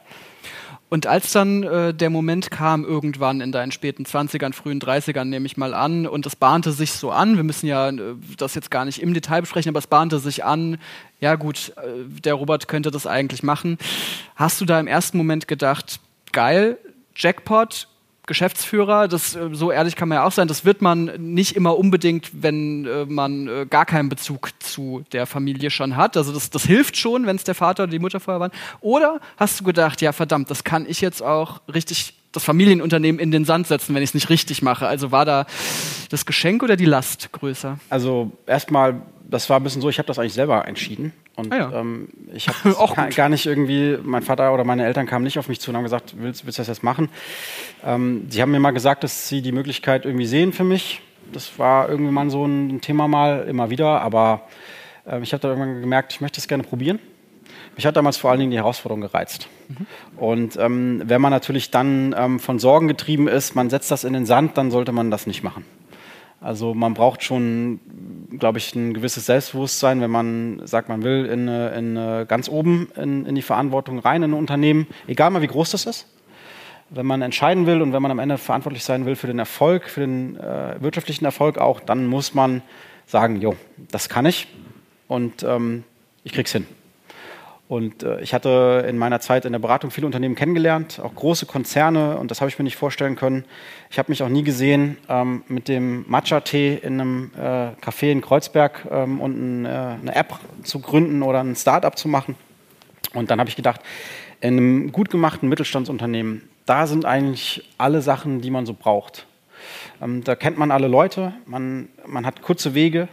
Und als dann äh, der Moment kam, irgendwann in deinen späten zwanzigern, frühen dreißigern, nehme ich mal an, und es bahnte sich so an, wir müssen ja äh, das jetzt gar nicht im Detail besprechen, aber es bahnte sich an, ja gut, äh, der Robert könnte das eigentlich machen. Hast du da im ersten Moment gedacht, geil, Jackpot, Geschäftsführer, das, so ehrlich kann man ja auch sein, das wird man nicht immer unbedingt, wenn äh, man äh, gar keinen Bezug zu der Familie schon hat. Also das, das hilft schon, wenn es der Vater oder die Mutter vorher waren. Oder hast du gedacht, ja verdammt, das kann ich jetzt auch richtig, das Familienunternehmen in den Sand setzen, wenn ich es nicht richtig mache. Also war da das Geschenk oder die Last größer?
Also erstmal, das war ein bisschen so, ich habe das eigentlich selber entschieden. Und ah ja. ähm, ich habe gar nicht irgendwie, mein Vater oder meine Eltern kamen nicht auf mich zu und haben gesagt, willst, willst du das jetzt machen? Ähm, sie haben mir mal gesagt, dass sie die Möglichkeit irgendwie sehen für mich. Das war irgendwie mal so ein Thema mal, immer wieder. Aber äh, ich habe dann irgendwann gemerkt, ich möchte es gerne probieren. Mich hat damals vor allen Dingen die Herausforderung gereizt. Mhm. Und ähm, wenn man natürlich dann ähm, von Sorgen getrieben ist, man setzt das in den Sand, dann sollte man das nicht machen. Also man braucht schon, glaube ich, ein gewisses Selbstbewusstsein, wenn man sagt, man will in, in, ganz oben in, in die Verantwortung rein in ein Unternehmen, egal mal wie groß das ist. Wenn man entscheiden will und wenn man am Ende verantwortlich sein will für den Erfolg, für den äh, wirtschaftlichen Erfolg auch, dann muss man sagen, jo, das kann ich und ähm, ich krieg's hin. Und äh, ich hatte in meiner Zeit in der Beratung viele Unternehmen kennengelernt, auch große Konzerne, und das habe ich mir nicht vorstellen können. Ich habe mich auch nie gesehen, ähm, mit dem Matcha-Tee in einem äh, Café in Kreuzberg ähm, und ein, äh, eine App zu gründen oder ein Start-up zu machen. Und dann habe ich gedacht, in einem gut gemachten Mittelstandsunternehmen, da sind eigentlich alle Sachen, die man so braucht. Ähm, da kennt man alle Leute, man, man hat kurze Wege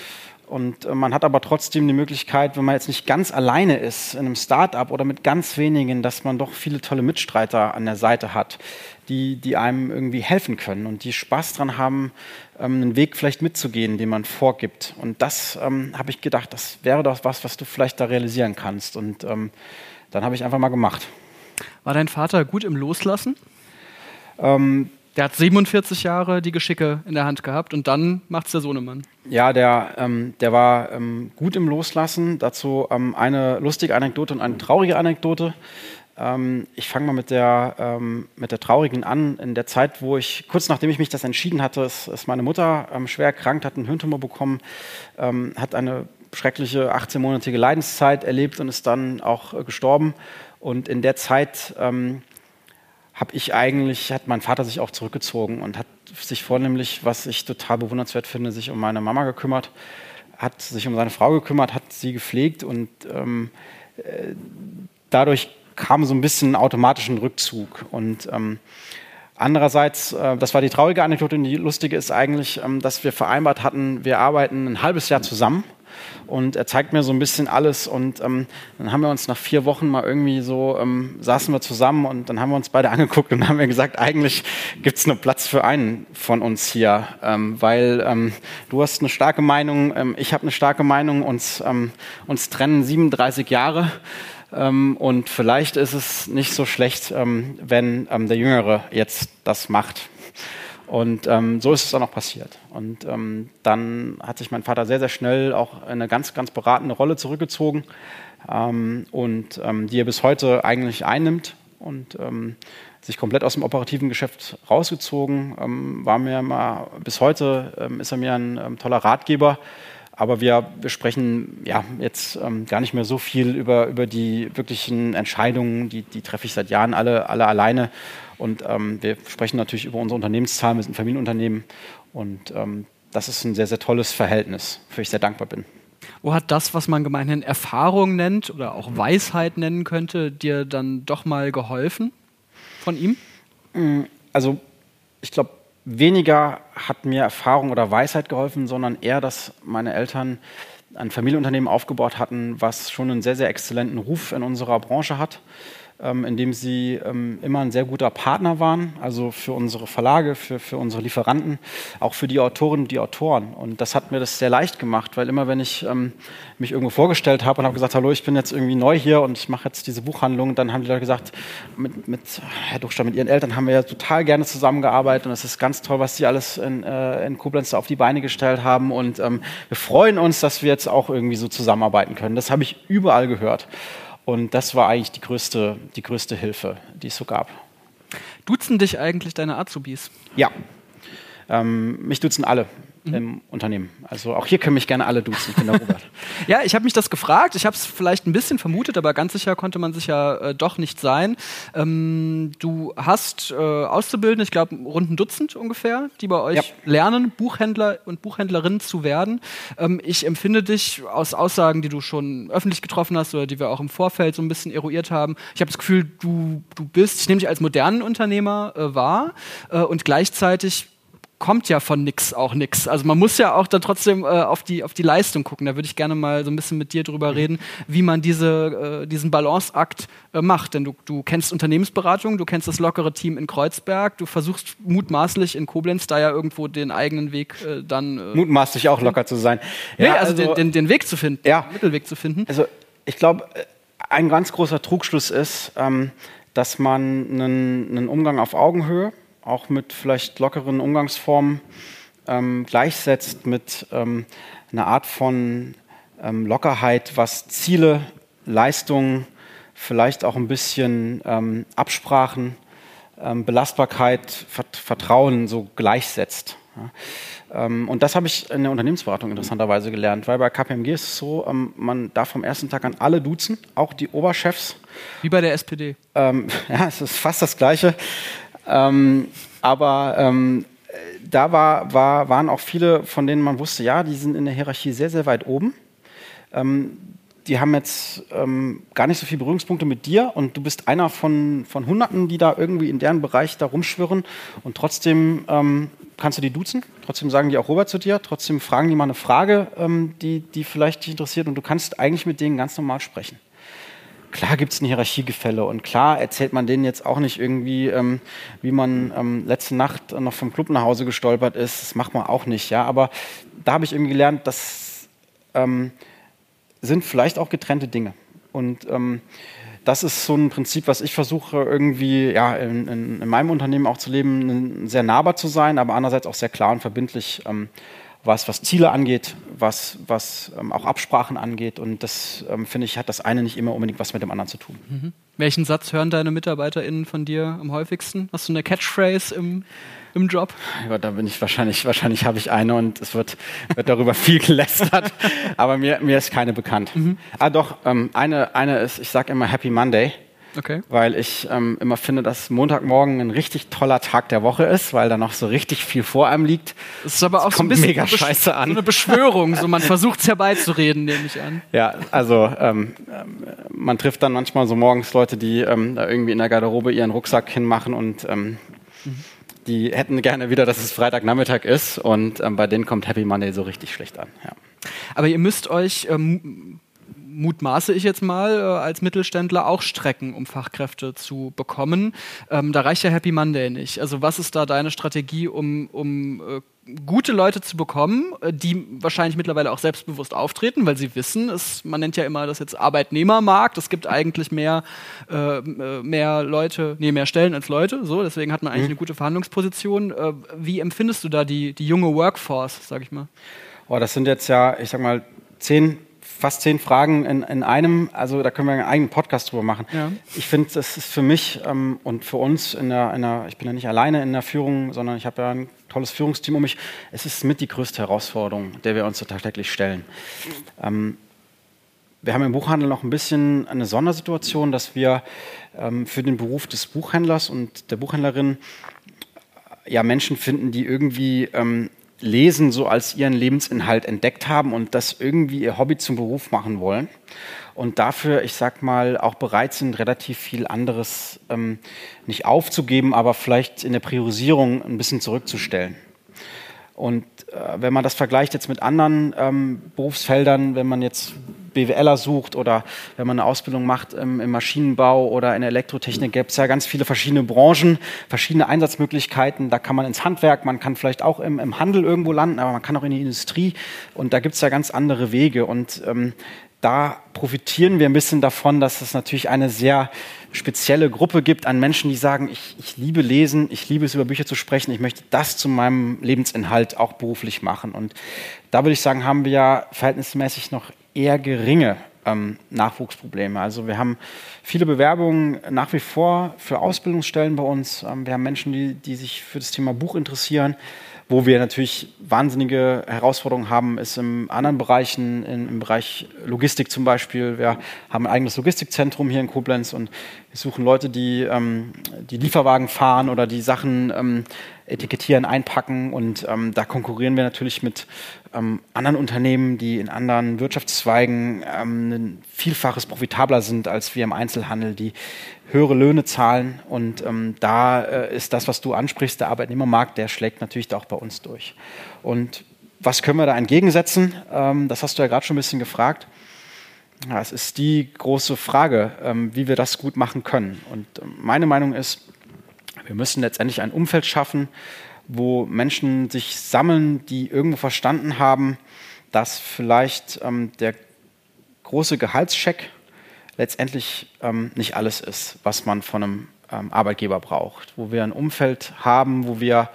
und äh, man hat aber trotzdem die Möglichkeit, wenn man jetzt nicht ganz alleine ist in einem Start-up oder mit ganz wenigen, dass man doch viele tolle Mitstreiter an der Seite hat, die, die einem irgendwie helfen können und die Spaß dran haben, ähm, einen Weg vielleicht mitzugehen, den man vorgibt. Und das ähm, habe ich gedacht, das wäre doch was, was du vielleicht da realisieren kannst. Und ähm, dann habe ich einfach mal gemacht.
War dein Vater gut im Loslassen?
Ähm,
der hat siebenundvierzig Jahre die Geschicke in der Hand gehabt und dann macht's der Sohnemann.
Ja, der, ähm, der war ähm, gut im Loslassen. Dazu ähm, eine lustige Anekdote und eine traurige Anekdote. Ähm, ich fange mal mit der, ähm, mit der traurigen an. In der Zeit, wo ich, kurz nachdem ich mich das entschieden hatte, ist, ist meine Mutter ähm, schwer erkrankt, hat einen Hirntumor bekommen, ähm, hat eine schreckliche achtzehnmonatige Leidenszeit erlebt und ist dann auch äh, gestorben. Und in der Zeit ähm, habe ich eigentlich, hat mein Vater sich auch zurückgezogen und hat sich vornehmlich, was ich total bewundernswert finde, sich um meine Mama gekümmert, hat sich um seine Frau gekümmert, hat sie gepflegt und ähm, äh, dadurch kam so ein bisschen automatischen Rückzug. Und ähm, andererseits, äh, das war die traurige Anekdote, und die lustige ist eigentlich, ähm, dass wir vereinbart hatten, wir arbeiten ein halbes Jahr zusammen. Und er zeigt mir so ein bisschen alles und ähm, dann haben wir uns nach vier Wochen mal irgendwie so, ähm, saßen wir zusammen und dann haben wir uns beide angeguckt und haben wir gesagt, eigentlich gibt es nur Platz für einen von uns hier, ähm, weil ähm, du hast eine starke Meinung, ähm, ich habe eine starke Meinung, uns, ähm, uns trennen siebenunddreißig Jahre ähm, und vielleicht ist es nicht so schlecht, ähm, wenn ähm, der Jüngere jetzt das macht. Und ähm, so ist es dann auch passiert. Und ähm, dann hat sich mein Vater sehr, sehr schnell auch in eine ganz, ganz beratende Rolle zurückgezogen ähm, und ähm, die er bis heute eigentlich einnimmt und ähm, sich komplett aus dem operativen Geschäft rausgezogen. Ähm, war mir mal, bis heute ähm, ist er mir ein ähm, toller Ratgeber. Aber wir, wir sprechen ja jetzt ähm, gar nicht mehr so viel über, über die wirklichen Entscheidungen, die, die treffe ich seit Jahren alle, alle alleine. Und ähm, wir sprechen natürlich über unsere Unternehmenszahlen, wir sind ein Familienunternehmen und ähm, das ist ein sehr, sehr tolles Verhältnis, für das ich sehr dankbar bin.
Wo hat das, was man gemeinhin Erfahrung nennt oder auch Weisheit nennen könnte, dir dann doch mal geholfen von ihm?
Also ich glaube, weniger hat mir Erfahrung oder Weisheit geholfen, sondern eher, dass meine Eltern ein Familienunternehmen aufgebaut hatten, was schon einen sehr, sehr exzellenten Ruf in unserer Branche hat, ähm, indem sie ähm, immer ein sehr guter Partner waren, also für unsere Verlage, für, für unsere Lieferanten, auch für die Autorinnen und die Autoren. Und das hat mir das sehr leicht gemacht, weil immer, wenn ich ähm, mich irgendwo vorgestellt habe und habe gesagt, hallo, ich bin jetzt irgendwie neu hier und ich mache jetzt diese Buchhandlung, dann haben die Leute gesagt, mit, mit Herr Duchstein, mit Ihren Eltern haben wir ja total gerne zusammengearbeitet und es ist ganz toll, was Sie alles in, äh, in Koblenz auf die Beine gestellt haben und ähm, wir freuen uns, dass wir jetzt auch irgendwie so zusammenarbeiten können. Das habe ich überall gehört. Und das war eigentlich die größte, die größte Hilfe, die es so gab.
Duzen dich eigentlich deine Azubis?
Ja, ähm, mich duzen alle mhm. im Unternehmen. Also auch hier können mich gerne alle duzen. Ich bin der Robert.
Ja, ich habe mich das gefragt. Ich habe es vielleicht ein bisschen vermutet, aber ganz sicher konnte man sich ja äh, doch nicht sein. Ähm, du hast äh, Auszubildende, ich glaube rund ein Dutzend ungefähr, die bei euch ja. lernen, Buchhändler und Buchhändlerinnen zu werden. Ähm, ich empfinde dich aus Aussagen, die du schon öffentlich getroffen hast oder die wir auch im Vorfeld so ein bisschen eruiert haben. Ich habe das Gefühl, du, du bist, ich nehme dich als modernen Unternehmer äh, wahr äh, und gleichzeitig kommt ja von nix auch nix. Also man muss ja auch dann trotzdem äh, auf die, auf die Leistung gucken. Da würde ich gerne mal so ein bisschen mit dir drüber reden, wie man diese, äh, diesen Balanceakt äh, macht. Denn du, du kennst Unternehmensberatung, du kennst das lockere Team in Kreuzberg, du versuchst mutmaßlich in Koblenz da ja irgendwo den eigenen Weg äh, dann... Äh,
mutmaßlich auch locker zu sein.
Ja, nee, also, also den, den, den Weg zu finden,
ja.
den Mittelweg zu finden.
Also ich glaube, ein ganz großer Trugschluss ist, ähm, dass man einen, einen Umgang auf Augenhöhe auch mit vielleicht lockeren Umgangsformen ähm, gleichsetzt mit ähm, einer Art von ähm, Lockerheit, was Ziele, Leistungen, vielleicht auch ein bisschen ähm, Absprachen, ähm, Belastbarkeit, Vert- Vertrauen so gleichsetzt. Ja. Ähm, und das habe ich in der Unternehmensberatung interessanterweise gelernt, weil bei K P M G ist es so, ähm, man darf vom ersten Tag an alle duzen, auch die Oberchefs.
Wie bei der S P D.
Ähm, ja, es ist fast das Gleiche. Ähm, aber ähm, da war, war, waren auch viele, von denen man wusste, ja, die sind in der Hierarchie sehr, sehr weit oben. Ähm, die haben jetzt ähm, gar nicht so viele Berührungspunkte mit dir und du bist einer von, von Hunderten, die da irgendwie in deren Bereich da rumschwirren und trotzdem ähm, kannst du die duzen, trotzdem sagen die auch Robert zu dir, trotzdem fragen die mal eine Frage, ähm, die, die vielleicht dich interessiert und du kannst eigentlich mit denen ganz normal sprechen. Klar gibt es ein Hierarchiegefälle und klar erzählt man denen jetzt auch nicht irgendwie, ähm, wie man ähm, letzte Nacht noch vom Club nach Hause gestolpert ist. Das macht man auch nicht, ja. Aber da habe ich irgendwie gelernt, das ähm, sind vielleicht auch getrennte Dinge. Und ähm, das ist so ein Prinzip, was ich versuche irgendwie ja, in, in, in meinem Unternehmen auch zu leben, sehr nahbar zu sein, aber andererseits auch sehr klar und verbindlich. Ähm, Was, was Ziele angeht, was, was ähm, auch Absprachen angeht. Und das, ähm, finde ich, hat das eine nicht immer unbedingt was mit dem anderen zu tun.
Mhm. Welchen Satz hören deine MitarbeiterInnen von dir am häufigsten? Hast du eine Catchphrase im, im Job?
Ja, da bin ich wahrscheinlich, wahrscheinlich habe ich eine und es wird, wird darüber viel gelästert. Aber mir, mir ist keine bekannt. Mhm. Ah doch, ähm, eine, eine ist, ich sage immer Happy Monday.
Okay.
Weil ich ähm, immer finde, dass Montagmorgen ein richtig toller Tag der Woche ist, weil da noch so richtig viel vor einem liegt.
Das ist aber auch
das
so ein
kommt
bisschen
mega
so
scheiße an.
So eine Beschwörung, so man versucht es herbeizureden, nehme ich an.
Ja, also ähm, man trifft dann manchmal so morgens Leute, die ähm, da irgendwie in der Garderobe ihren Rucksack hinmachen und ähm, mhm. die hätten gerne wieder, dass es Freitagnachmittag ist und ähm, bei denen kommt Happy Monday so richtig schlecht an. Ja.
Aber ihr müsst euch... Ähm, mutmaße ich jetzt mal, äh, als Mittelständler auch strecken, um Fachkräfte zu bekommen. Ähm, da reicht ja Happy Monday nicht. Also was ist da deine Strategie, um, um äh, gute Leute zu bekommen, äh, die wahrscheinlich mittlerweile auch selbstbewusst auftreten, weil sie wissen, es, man nennt ja immer das jetzt Arbeitnehmermarkt, es gibt eigentlich mehr, äh, mehr Leute, nee, mehr Stellen als Leute, so, deswegen hat man eigentlich mhm. eine gute Verhandlungsposition. Äh, wie empfindest du da die, die junge Workforce, sag ich mal?
Oh, das sind jetzt ja, ich sag mal, zehn fast zehn Fragen in, in einem, also da können wir einen eigenen Podcast drüber machen. Ja. Ich finde, das ist für mich ähm, und für uns, in der, in der, ich bin ja nicht alleine in der Führung, sondern ich habe ja ein tolles Führungsteam um mich, es ist mit die größte Herausforderung, der wir uns so tagtäglich stellen. Ähm, wir haben im Buchhandel noch ein bisschen eine Sondersituation, dass wir ähm, für den Beruf des Buchhändlers und der Buchhändlerin ja Menschen finden, die irgendwie ähm, Lesen so als ihren Lebensinhalt entdeckt haben und das irgendwie ihr Hobby zum Beruf machen wollen und dafür, ich sag mal, auch bereit sind, relativ viel anderes ähm, nicht aufzugeben, aber vielleicht in der Priorisierung ein bisschen zurückzustellen. Und äh, wenn man das vergleicht jetzt mit anderen ähm, Berufsfeldern, wenn man jetzt BWLer sucht oder wenn man eine Ausbildung macht im, im Maschinenbau oder in der Elektrotechnik, gibt es ja ganz viele verschiedene Branchen, verschiedene Einsatzmöglichkeiten. Da kann man ins Handwerk, man kann vielleicht auch im, im Handel irgendwo landen, aber man kann auch in die Industrie und da gibt es ja ganz andere Wege und ähm, da profitieren wir ein bisschen davon, dass es natürlich eine sehr spezielle Gruppe gibt an Menschen, die sagen, ich, ich liebe Lesen, ich liebe es, über Bücher zu sprechen, ich möchte das zu meinem Lebensinhalt auch beruflich machen. Und da würde ich sagen, haben wir ja verhältnismäßig noch eher geringe ähm, Nachwuchsprobleme. Also wir haben viele Bewerbungen nach wie vor für Ausbildungsstellen bei uns. Ähm, wir haben Menschen, die, die sich für das Thema Buch interessieren. Wo wir natürlich wahnsinnige Herausforderungen haben, ist in anderen Bereichen, in, im Bereich Logistik zum Beispiel. Wir haben ein eigenes Logistikzentrum hier in Koblenz und wir suchen Leute, die ähm, die Lieferwagen fahren oder die Sachen ähm, etikettieren, einpacken. Und ähm, da konkurrieren wir natürlich mit ähm, anderen Unternehmen, die in anderen Wirtschaftszweigen ähm, ein Vielfaches profitabler sind als wir im Einzelhandel, die höhere Löhne zahlen. Und ähm, da äh, ist das, was du ansprichst, der Arbeitnehmermarkt, der schlägt natürlich auch bei uns durch. Und was können wir da entgegensetzen? Ähm, das hast du ja gerade schon ein bisschen gefragt. Ja, es ist die große Frage, ähm, wie wir das gut machen können. Und ähm, meine Meinung ist, wir müssen letztendlich ein Umfeld schaffen, wo Menschen sich sammeln, die irgendwo verstanden haben, dass vielleicht ähm, der große Gehaltscheck letztendlich ähm, nicht alles ist, was man von einem ähm, Arbeitgeber braucht. Wo wir ein Umfeld haben, wo wir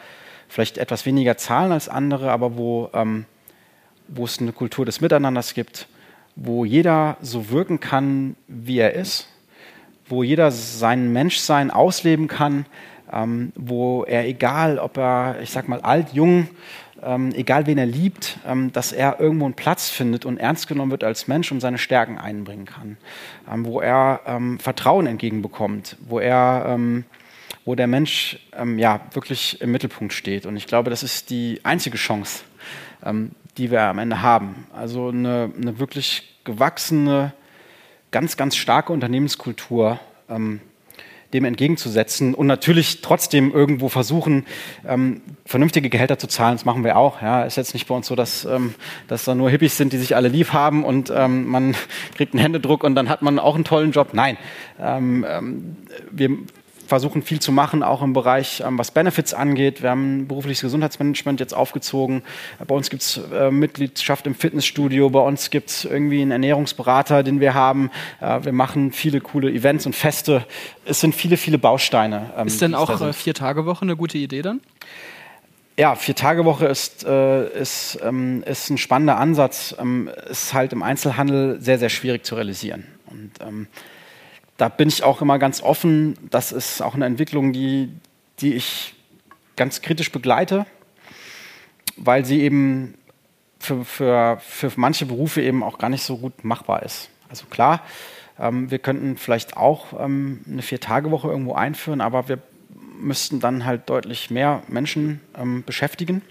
vielleicht etwas weniger zahlen als andere, aber wo, ähm, wo es eine Kultur des Miteinanders gibt, wo jeder so wirken kann, wie er ist, wo jeder sein Menschsein ausleben kann, ähm, wo er, egal ob er, ich sag mal, alt, jung, ähm, egal wen er liebt, ähm, dass er irgendwo einen Platz findet und ernst genommen wird als Mensch und seine Stärken einbringen kann, ähm, wo er ähm, Vertrauen entgegenbekommt, wo er, ähm, wo der Mensch ähm, ja wirklich im Mittelpunkt steht. Und ich glaube, das ist die einzige Chance, ähm, die wir am Ende haben. Also eine, eine wirklich gewachsene, ganz, ganz starke Unternehmenskultur ähm, dem entgegenzusetzen und natürlich trotzdem irgendwo versuchen, ähm, vernünftige Gehälter zu zahlen. Das machen wir auch. Ja, ist jetzt nicht bei uns so, dass, ähm, dass da nur Hippies sind, die sich alle lieb haben und ähm, man kriegt einen Händedruck und dann hat man auch einen tollen Job. Nein, ähm, ähm, wir versuchen viel zu machen, auch im Bereich, ähm, was Benefits angeht. Wir haben berufliches Gesundheitsmanagement jetzt aufgezogen. Bei uns gibt es äh, Mitgliedschaft im Fitnessstudio. Bei uns gibt es irgendwie einen Ernährungsberater, den wir haben. Äh, wir machen viele coole Events und Feste. Es sind viele, viele Bausteine.
Ähm, ist denn auch äh, Vier-Tage-Woche eine gute Idee dann?
Ja, Vier-Tage-Woche ist, äh, ist, ähm, ist ein spannender Ansatz. Ähm, ist halt im Einzelhandel sehr, sehr schwierig zu realisieren. Und ähm, da bin ich auch immer ganz offen. Das ist auch eine Entwicklung, die, die ich ganz kritisch begleite, weil sie eben für, für, für manche Berufe eben auch gar nicht so gut machbar ist. Also klar, ähm, wir könnten vielleicht auch ähm, eine Vier-Tage-Woche irgendwo einführen, aber wir müssten dann halt deutlich mehr Menschen ähm, beschäftigen.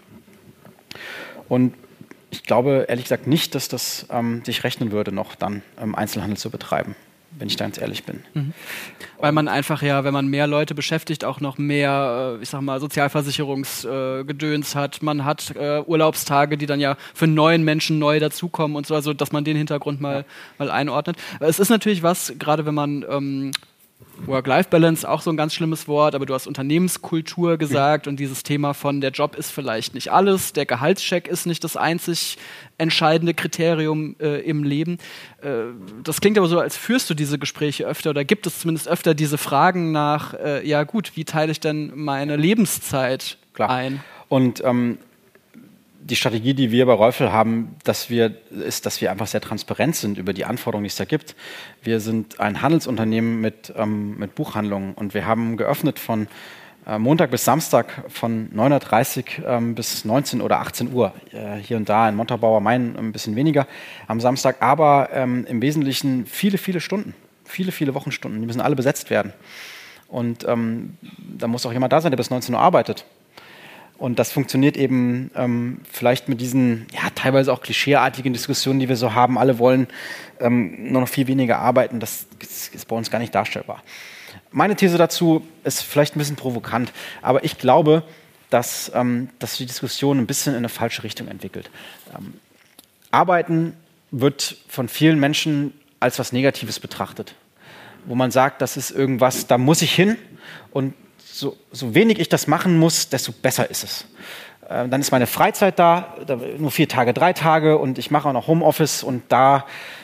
Und ich glaube ehrlich gesagt nicht, dass das ähm, sich rechnen würde, noch dann ähm, Einzelhandel zu betreiben, wenn ich da ganz ehrlich bin.
Mhm. Weil man einfach ja, wenn man mehr Leute beschäftigt, auch noch mehr, ich sag mal, Sozialversicherungsgedöns äh, hat. Man hat äh, Urlaubstage, die dann ja für neuen Menschen neu dazukommen und so, also dass man den Hintergrund mal, mal einordnet. Aber es ist natürlich was, gerade wenn man ähm, Work-Life-Balance, auch so ein ganz schlimmes Wort, aber du hast Unternehmenskultur gesagt ja. Und dieses Thema von der Job ist vielleicht nicht alles, der Gehaltscheck ist nicht das einzig entscheidende Kriterium äh, im Leben. Äh, das klingt aber so, als führst du diese Gespräche öfter oder gibt es zumindest öfter diese Fragen nach, äh, ja gut, wie teile ich denn meine Lebenszeit
Klar.
ein?
Und ähm, die Strategie, die wir bei Reufel haben, dass wir, ist, dass wir einfach sehr transparent sind über die Anforderungen, die es da gibt. Wir sind ein Handelsunternehmen mit, ähm, mit Buchhandlungen und wir haben geöffnet von äh, Montag bis Samstag von neun Uhr dreißig ähm, bis neunzehn oder achtzehn Uhr. Äh, hier und da in Montabaur Main ein bisschen weniger am Samstag, aber ähm, im Wesentlichen viele, viele Stunden, viele, viele Wochenstunden. Die müssen alle besetzt werden. Und ähm, da muss auch jemand da sein, der bis neunzehn Uhr arbeitet. Und das funktioniert eben ähm, vielleicht mit diesen ja, teilweise auch klischeeartigen Diskussionen, die wir so haben. Alle wollen ähm, nur noch viel weniger arbeiten. Das ist bei uns gar nicht darstellbar. Meine These dazu ist vielleicht ein bisschen provokant, aber ich glaube, dass, ähm, dass die Diskussion ein bisschen in eine falsche Richtung entwickelt. Ähm, Arbeiten wird von vielen Menschen als was Negatives betrachtet, wo man sagt, das ist irgendwas, da muss ich hin und So, so wenig ich das machen muss, desto besser ist es. Äh, dann ist meine Freizeit da, da, nur vier Tage, drei Tage und ich mache auch noch Homeoffice und da,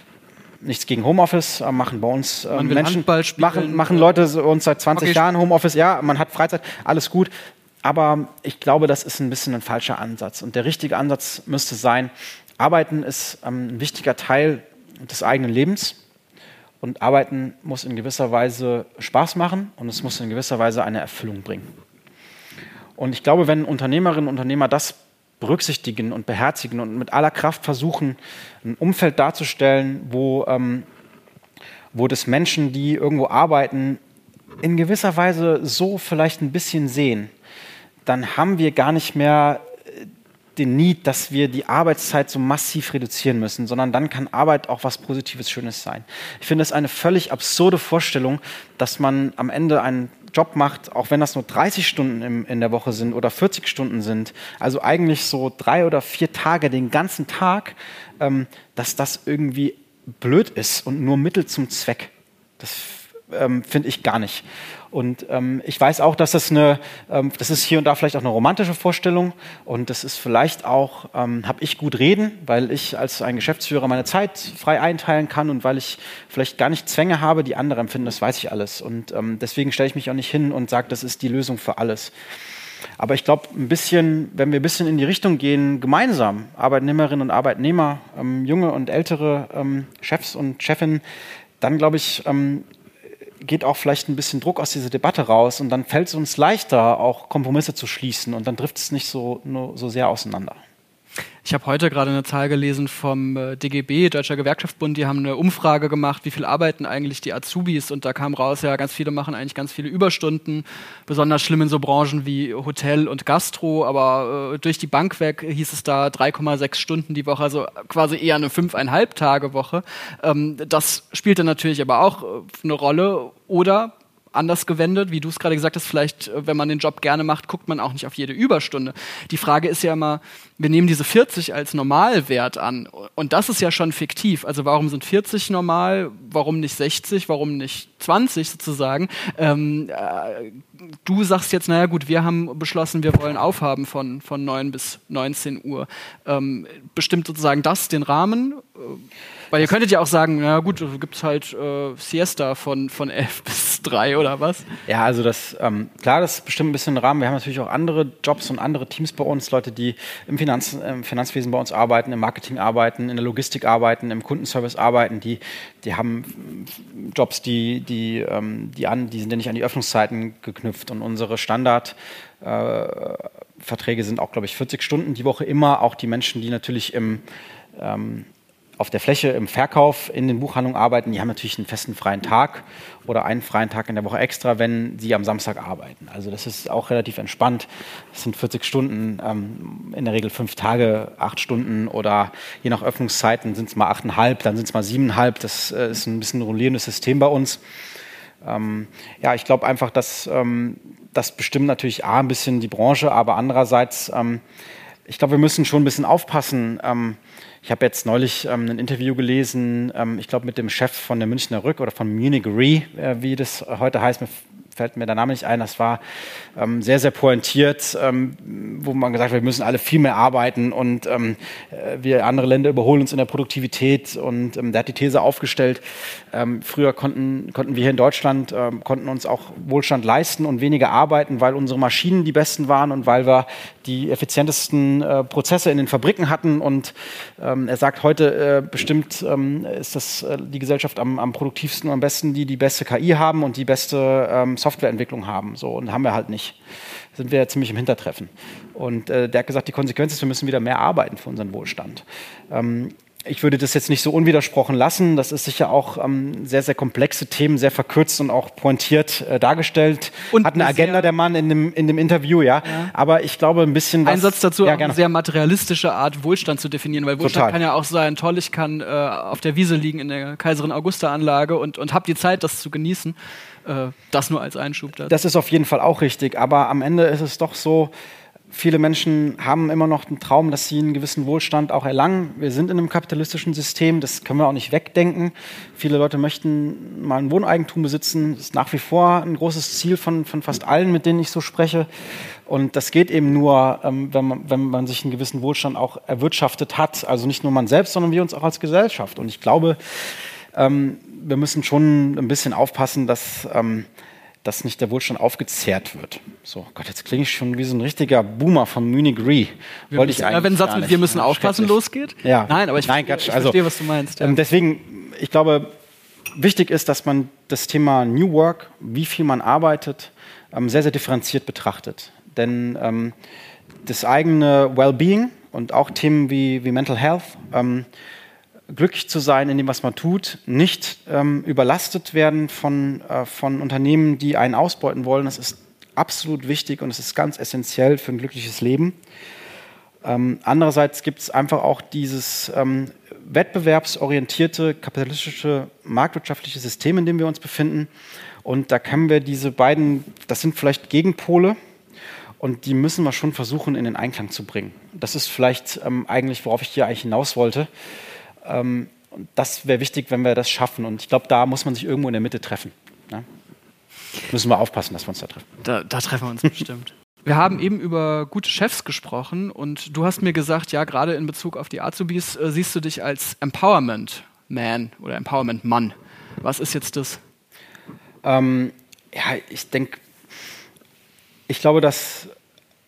nichts gegen Homeoffice, äh, machen bei uns äh, Menschen, machen, machen Leute so uns seit zwanzig okay. Jahren Homeoffice, ja, man hat Freizeit, alles gut, aber ich glaube, das ist ein bisschen ein falscher Ansatz und der richtige Ansatz müsste sein, Arbeiten ist ähm, ein wichtiger Teil des eigenen Lebens. Und Arbeiten muss in gewisser Weise Spaß machen und es muss in gewisser Weise eine Erfüllung bringen. Und ich glaube, wenn Unternehmerinnen und Unternehmer das berücksichtigen und beherzigen und mit aller Kraft versuchen, ein Umfeld darzustellen, wo, ähm, wo das Menschen, die irgendwo arbeiten, in gewisser Weise so vielleicht ein bisschen sehen, dann haben wir gar nicht mehr den Need, dass wir die Arbeitszeit so massiv reduzieren müssen, sondern dann kann Arbeit auch was Positives, Schönes sein. Ich finde es eine völlig absurde Vorstellung, dass man am Ende einen Job macht, auch wenn das nur dreißig Stunden im, in der Woche sind oder vierzig Stunden sind, also eigentlich so drei oder vier Tage den ganzen Tag, ähm, dass das irgendwie blöd ist und nur Mittel zum Zweck. Das ähm, finde ich gar nicht. Und ähm, ich weiß auch, dass das eine, ähm, das ist hier und da vielleicht auch eine romantische Vorstellung und das ist vielleicht auch, ähm, habe ich gut reden, weil ich als ein Geschäftsführer meine Zeit frei einteilen kann und weil ich vielleicht gar nicht Zwänge habe, die andere empfinden, das weiß ich alles. Und ähm, deswegen stelle ich mich auch nicht hin und sage, das ist die Lösung für alles. aber ich glaube, ein bisschen, wenn wir ein bisschen in die Richtung gehen, gemeinsam, Arbeitnehmerinnen und Arbeitnehmer, ähm, junge und ältere ähm, Chefs und Chefinnen, dann glaube ich, ähm, geht auch vielleicht ein bisschen Druck aus dieser Debatte raus und dann fällt es uns leichter, auch Kompromisse zu schließen und dann trifft es nicht so, nur so sehr auseinander.
Ich habe heute gerade eine Zahl gelesen vom äh, D G B, Deutscher Gewerkschaftsbund, die haben eine Umfrage gemacht, wie viel arbeiten eigentlich die Azubis, und da kam raus, ja, ganz viele machen eigentlich ganz viele Überstunden, besonders schlimm in so Branchen wie Hotel und Gastro, aber äh, durch die Bank weg hieß es da drei Komma sechs Stunden die Woche, also quasi eher eine fünfeinhalb Tage Woche. Ähm, das spielte natürlich aber auch äh, eine Rolle, oder anders gewendet, wie du es gerade gesagt hast, vielleicht, wenn man den Job gerne macht, guckt man auch nicht auf jede Überstunde. Die Frage ist ja immer, wir nehmen diese vierzig als Normalwert an und das ist ja schon fiktiv. Also warum sind vierzig normal, warum nicht sechzig, warum nicht zwanzig sozusagen? Ähm, äh, du sagst jetzt, naja gut, wir haben beschlossen, wir wollen aufhaben von, von neun bis neunzehn Uhr. Ähm, bestimmt sozusagen das den Rahmen? Weil ihr könntet ja auch sagen, na gut, es gibt halt äh, Siesta von, von elf bis drei oder was?
Ja, also das, ähm, klar, das ist bestimmt ein bisschen ein Rahmen. Wir haben natürlich auch andere Jobs und andere Teams bei uns, Leute, die im, Finanz, im Finanzwesen bei uns arbeiten, im Marketing arbeiten, in der Logistik arbeiten, im Kundenservice arbeiten, die, die haben Jobs, die, die, ähm, die, an, die sind ja nicht an die Öffnungszeiten geknüpft und unsere Standard äh, Verträge sind auch, glaube ich, vierzig Stunden die Woche immer, auch die Menschen, die natürlich im ähm, auf der Fläche im Verkauf in den Buchhandlungen arbeiten, die haben natürlich einen festen freien Tag oder einen freien Tag in der Woche extra, wenn sie am Samstag arbeiten. Also das ist auch relativ entspannt. Das sind vierzig Stunden, ähm, in der Regel fünf Tage, acht Stunden oder je nach Öffnungszeiten sind es mal achteinhalb, dann sind es mal siebeneinhalb. Das äh, ist ein bisschen ein rollierendes System bei uns. Ähm, ja, ich glaube einfach, dass ähm, das bestimmt natürlich A, ein bisschen die Branche, aber andererseits, ähm, ich glaube, wir müssen schon ein bisschen aufpassen. Ähm, Ich habe jetzt neulich ähm, ein Interview gelesen, ähm, ich glaube mit dem Chef von der Münchner Rück oder von Munich Re, äh, wie das heute heißt, mir fällt mir der Name nicht ein, das war ähm, sehr, sehr pointiert, ähm, wo man gesagt hat, wir müssen alle viel mehr arbeiten und ähm, wir andere Länder überholen uns in der Produktivität und ähm, der hat die These aufgestellt, ähm, früher konnten, konnten wir hier in Deutschland, ähm, konnten uns auch Wohlstand leisten und weniger arbeiten, weil unsere Maschinen die besten waren und weil wir die effizientesten äh, Prozesse in den Fabriken hatten und ähm, er sagt, heute äh, bestimmt ähm, ist das äh, die Gesellschaft am, am produktivsten und am besten, die die beste K I haben und die beste ähm, Softwareentwicklung haben. So, und haben wir halt nicht. Sind wir ziemlich im Hintertreffen. Und äh, der hat gesagt, die Konsequenz ist, wir müssen wieder mehr arbeiten für unseren Wohlstand. Ähm, Ich würde das jetzt nicht so unwidersprochen lassen. Das ist sicher auch ähm, sehr, sehr komplexe Themen, sehr verkürzt und auch pointiert äh, dargestellt. Und hat eine Agenda, der Mann in dem, in dem Interview, ja. ja. Aber ich glaube, ein bisschen was...
Ein Satz dazu, ja, auch eine sehr materialistische Art, Wohlstand zu definieren. Weil Wohlstand Total. kann ja auch sein, toll, ich kann äh, auf der Wiese liegen in der Kaiserin-Augusta-Anlage und, und habe die Zeit, das zu genießen. Äh, das nur als Einschub dazu.
Das ist auf jeden Fall auch richtig. Aber am Ende ist es doch so... Viele Menschen haben immer noch den Traum, dass sie einen gewissen Wohlstand auch erlangen. Wir sind in einem kapitalistischen System, das können wir auch nicht wegdenken. Viele Leute möchten mal ein Wohneigentum besitzen. Das ist nach wie vor ein großes Ziel von, von fast allen, mit denen ich so spreche. Und das geht eben nur, ähm, wenn man, wenn man sich einen gewissen Wohlstand auch erwirtschaftet hat. Also nicht nur man selbst, sondern wir uns auch als Gesellschaft. Und ich glaube, ähm, wir müssen schon ein bisschen aufpassen, dass... Ähm, dass nicht der Wohlstand aufgezehrt wird. So, Gott, jetzt klinge ich schon wie so ein richtiger Boomer von Munich Re.
Wollte ich eigentlich. Ja, wenn ein Satz mit wir müssen aufpassen losgeht?
Ja.
Nein, aber ich,
Nein,
verstehe, ich
also,
verstehe, was du meinst. Ja.
Ähm, deswegen, ich glaube, wichtig ist, dass man das Thema New Work, wie viel man arbeitet, ähm, sehr, sehr differenziert betrachtet. Denn ähm, das eigene Wellbeing und auch Themen wie, wie Mental Health, ähm, glücklich zu sein in dem, was man tut, nicht ähm, überlastet werden von, äh, von Unternehmen, die einen ausbeuten wollen. Das ist absolut wichtig und es ist ganz essentiell für ein glückliches Leben. Ähm, andererseits gibt es einfach auch dieses ähm, wettbewerbsorientierte, kapitalistische, marktwirtschaftliche System, in dem wir uns befinden. Und da können wir diese beiden, das sind vielleicht Gegenpole, und die müssen wir schon versuchen, in den Einklang zu bringen. Das ist vielleicht ähm, eigentlich, worauf ich hier eigentlich hinaus wollte. Ähm, das wäre wichtig, wenn wir das schaffen. Und ich glaube, da muss man sich irgendwo in der Mitte treffen. Ne? Müssen wir aufpassen, dass wir uns da treffen.
Da, da treffen wir uns bestimmt. Wir haben eben über gute Chefs gesprochen und du hast mir gesagt, ja, gerade in Bezug auf die Azubis äh, siehst du dich als Empowerment-Man oder Empowerment-Mann. Was ist jetzt das?
Ähm, ja, ich denke, ich glaube, dass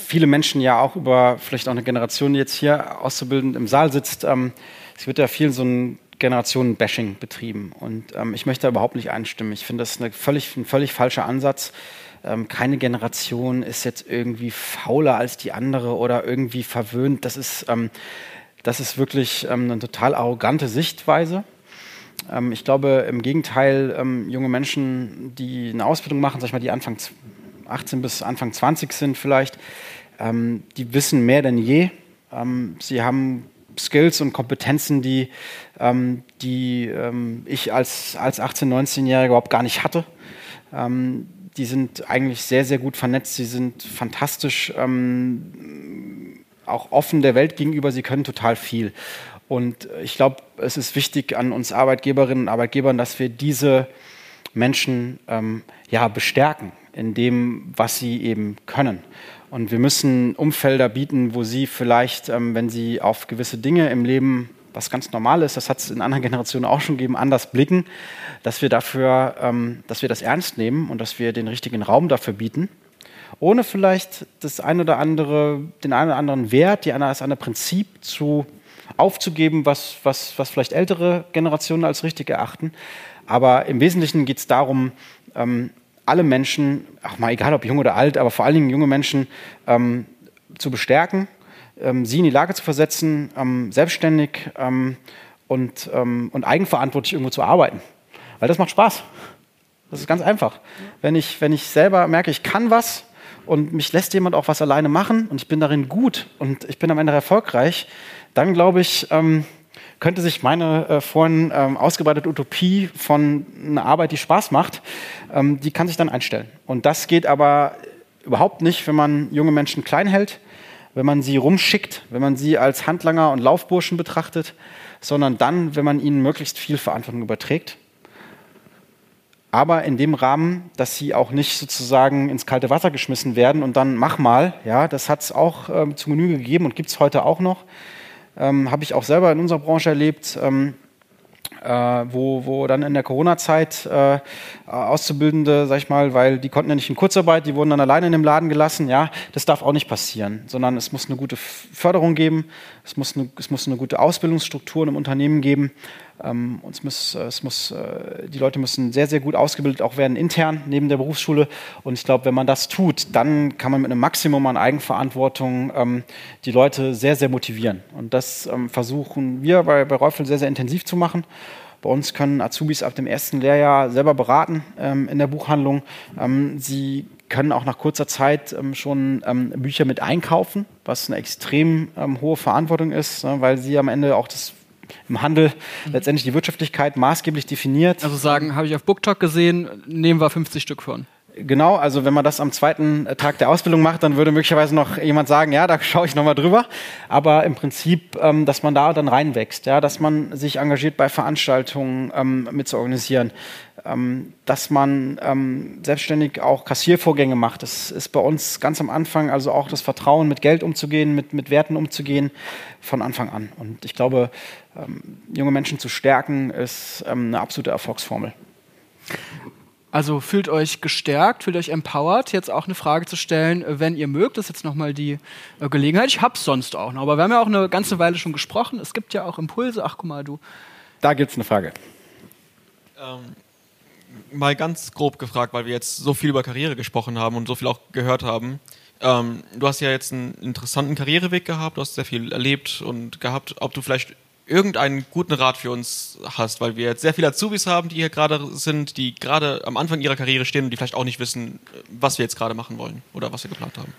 viele Menschen ja auch über vielleicht auch eine Generation, die jetzt hier auszubildend im Saal sitzt, ähm, es wird ja viel so ein Generationen-Bashing betrieben. Und ähm, ich möchte da überhaupt nicht einstimmen. Ich finde, das ist eine völlig, ein völlig falscher Ansatz. Ähm, keine Generation ist jetzt irgendwie fauler als die andere oder irgendwie verwöhnt. Das ist, ähm, das ist wirklich ähm, eine total arrogante Sichtweise. Ähm, ich glaube, im Gegenteil, ähm, junge Menschen, die eine Ausbildung machen, sag ich mal, die Anfang achtzehn bis Anfang zwanzig sind vielleicht, ähm, die wissen mehr denn je. Ähm, sie haben Skills und Kompetenzen, die, ähm, die ähm, ich als, als achtzehn-, neunzehnjähriger überhaupt gar nicht hatte. Ähm, die sind eigentlich sehr, sehr gut vernetzt. Sie sind fantastisch, ähm, auch offen der Welt gegenüber. Sie können total viel. Und ich glaube, es ist wichtig an uns Arbeitgeberinnen und Arbeitgebern, dass wir diese Menschen ähm, ja, bestärken in dem, was sie eben können. Und wir müssen Umfelder bieten, wo sie vielleicht, ähm, wenn sie auf gewisse Dinge im Leben, was ganz normal ist, das hat es in anderen Generationen auch schon gegeben, anders blicken, dass wir dafür, ähm, dass wir das ernst nehmen und dass wir den richtigen Raum dafür bieten, ohne vielleicht das ein oder andere, den einen oder anderen Wert, die eine, das eine Prinzip zu aufzugeben, was, was, was vielleicht ältere Generationen als richtig erachten. Aber im Wesentlichen geht es darum, ähm, alle Menschen, ach mal egal ob jung oder alt, aber vor allen Dingen junge Menschen ähm, zu bestärken, ähm, sie in die Lage zu versetzen, ähm, selbstständig ähm, und, ähm, und eigenverantwortlich irgendwo zu arbeiten. Weil das macht Spaß. Das ist ganz einfach. Wenn ich, wenn ich selber merke, ich kann was und mich lässt jemand auch was alleine machen und ich bin darin gut und ich bin am Ende erfolgreich, dann glaube ich, ähm, könnte sich meine äh, vorhin ähm, ausgebreitete Utopie von einer Arbeit, die Spaß macht, ähm, die kann sich dann einstellen. Und das geht aber überhaupt nicht, wenn man junge Menschen klein hält, wenn man sie rumschickt, wenn man sie als Handlanger und Laufburschen betrachtet, sondern dann, wenn man ihnen möglichst viel Verantwortung überträgt. Aber in dem Rahmen, dass sie auch nicht sozusagen ins kalte Wasser geschmissen werden und dann mach mal. Ja, das hat es auch ähm, zu Genüge gegeben und gibt es heute auch noch. Ähm, habe ich auch selber in unserer Branche erlebt, ähm, äh, wo, wo dann in der Corona-Zeit äh, Auszubildende, sag ich mal, weil die konnten ja nicht in Kurzarbeit, die wurden dann alleine in dem Laden gelassen. Ja, das darf auch nicht passieren, sondern es muss eine gute Förderung geben, es muss eine, es muss eine gute Ausbildungsstruktur im Unternehmen geben. Ähm, und es muss, es muss, äh, die Leute müssen sehr, sehr gut ausgebildet auch werden, intern, neben der Berufsschule. Und ich glaube, wenn man das tut, dann kann man mit einem Maximum an Eigenverantwortung ähm, die Leute sehr, sehr motivieren. Und das ähm, versuchen wir bei, bei Reufel sehr, sehr intensiv zu machen. Bei uns können Azubis ab dem ersten Lehrjahr selber beraten ähm, in der Buchhandlung. Ähm, sie können auch nach kurzer Zeit ähm, schon ähm, Bücher mit einkaufen, was eine extrem ähm, hohe Verantwortung ist, ne, weil sie am Ende auch das im Handel mhm. letztendlich die Wirtschaftlichkeit maßgeblich definiert.
Also sagen, habe ich auf BookTok gesehen, nehmen wir fünfzig Stück von.
Genau, also wenn man das am zweiten Tag der Ausbildung macht, dann würde möglicherweise noch jemand sagen, ja, da schaue ich nochmal drüber. Aber im Prinzip, ähm, dass man da dann reinwächst, ja, dass man sich engagiert bei Veranstaltungen ähm, mit zu organisieren, ähm, dass man ähm, selbstständig auch Kassiervorgänge macht. Das ist bei uns ganz am Anfang, also auch das Vertrauen, mit Geld umzugehen, mit, mit Werten umzugehen, von Anfang an. Und ich glaube, ähm, junge Menschen zu stärken, ist ähm, eine absolute Erfolgsformel.
Also fühlt euch gestärkt, fühlt euch empowered, jetzt auch eine Frage zu stellen, wenn ihr mögt. Das ist jetzt nochmal die äh, Gelegenheit. Ich hab's sonst auch noch, aber wir haben ja auch eine ganze Weile schon gesprochen. Es gibt ja auch Impulse. Ach, guck mal, du.
Da gibt's eine Frage.
Ähm, mal ganz grob gefragt, weil wir jetzt so viel über Karriere gesprochen haben und so viel auch gehört haben. Ähm, du hast ja jetzt einen interessanten Karriereweg gehabt, du hast sehr viel erlebt und gehabt, ob du vielleicht irgendeinen guten Rat für uns hast, weil wir jetzt sehr viele Azubis haben, die hier gerade sind, die gerade am Anfang ihrer Karriere stehen und die vielleicht auch nicht wissen, was wir jetzt gerade machen wollen oder was wir geplant haben.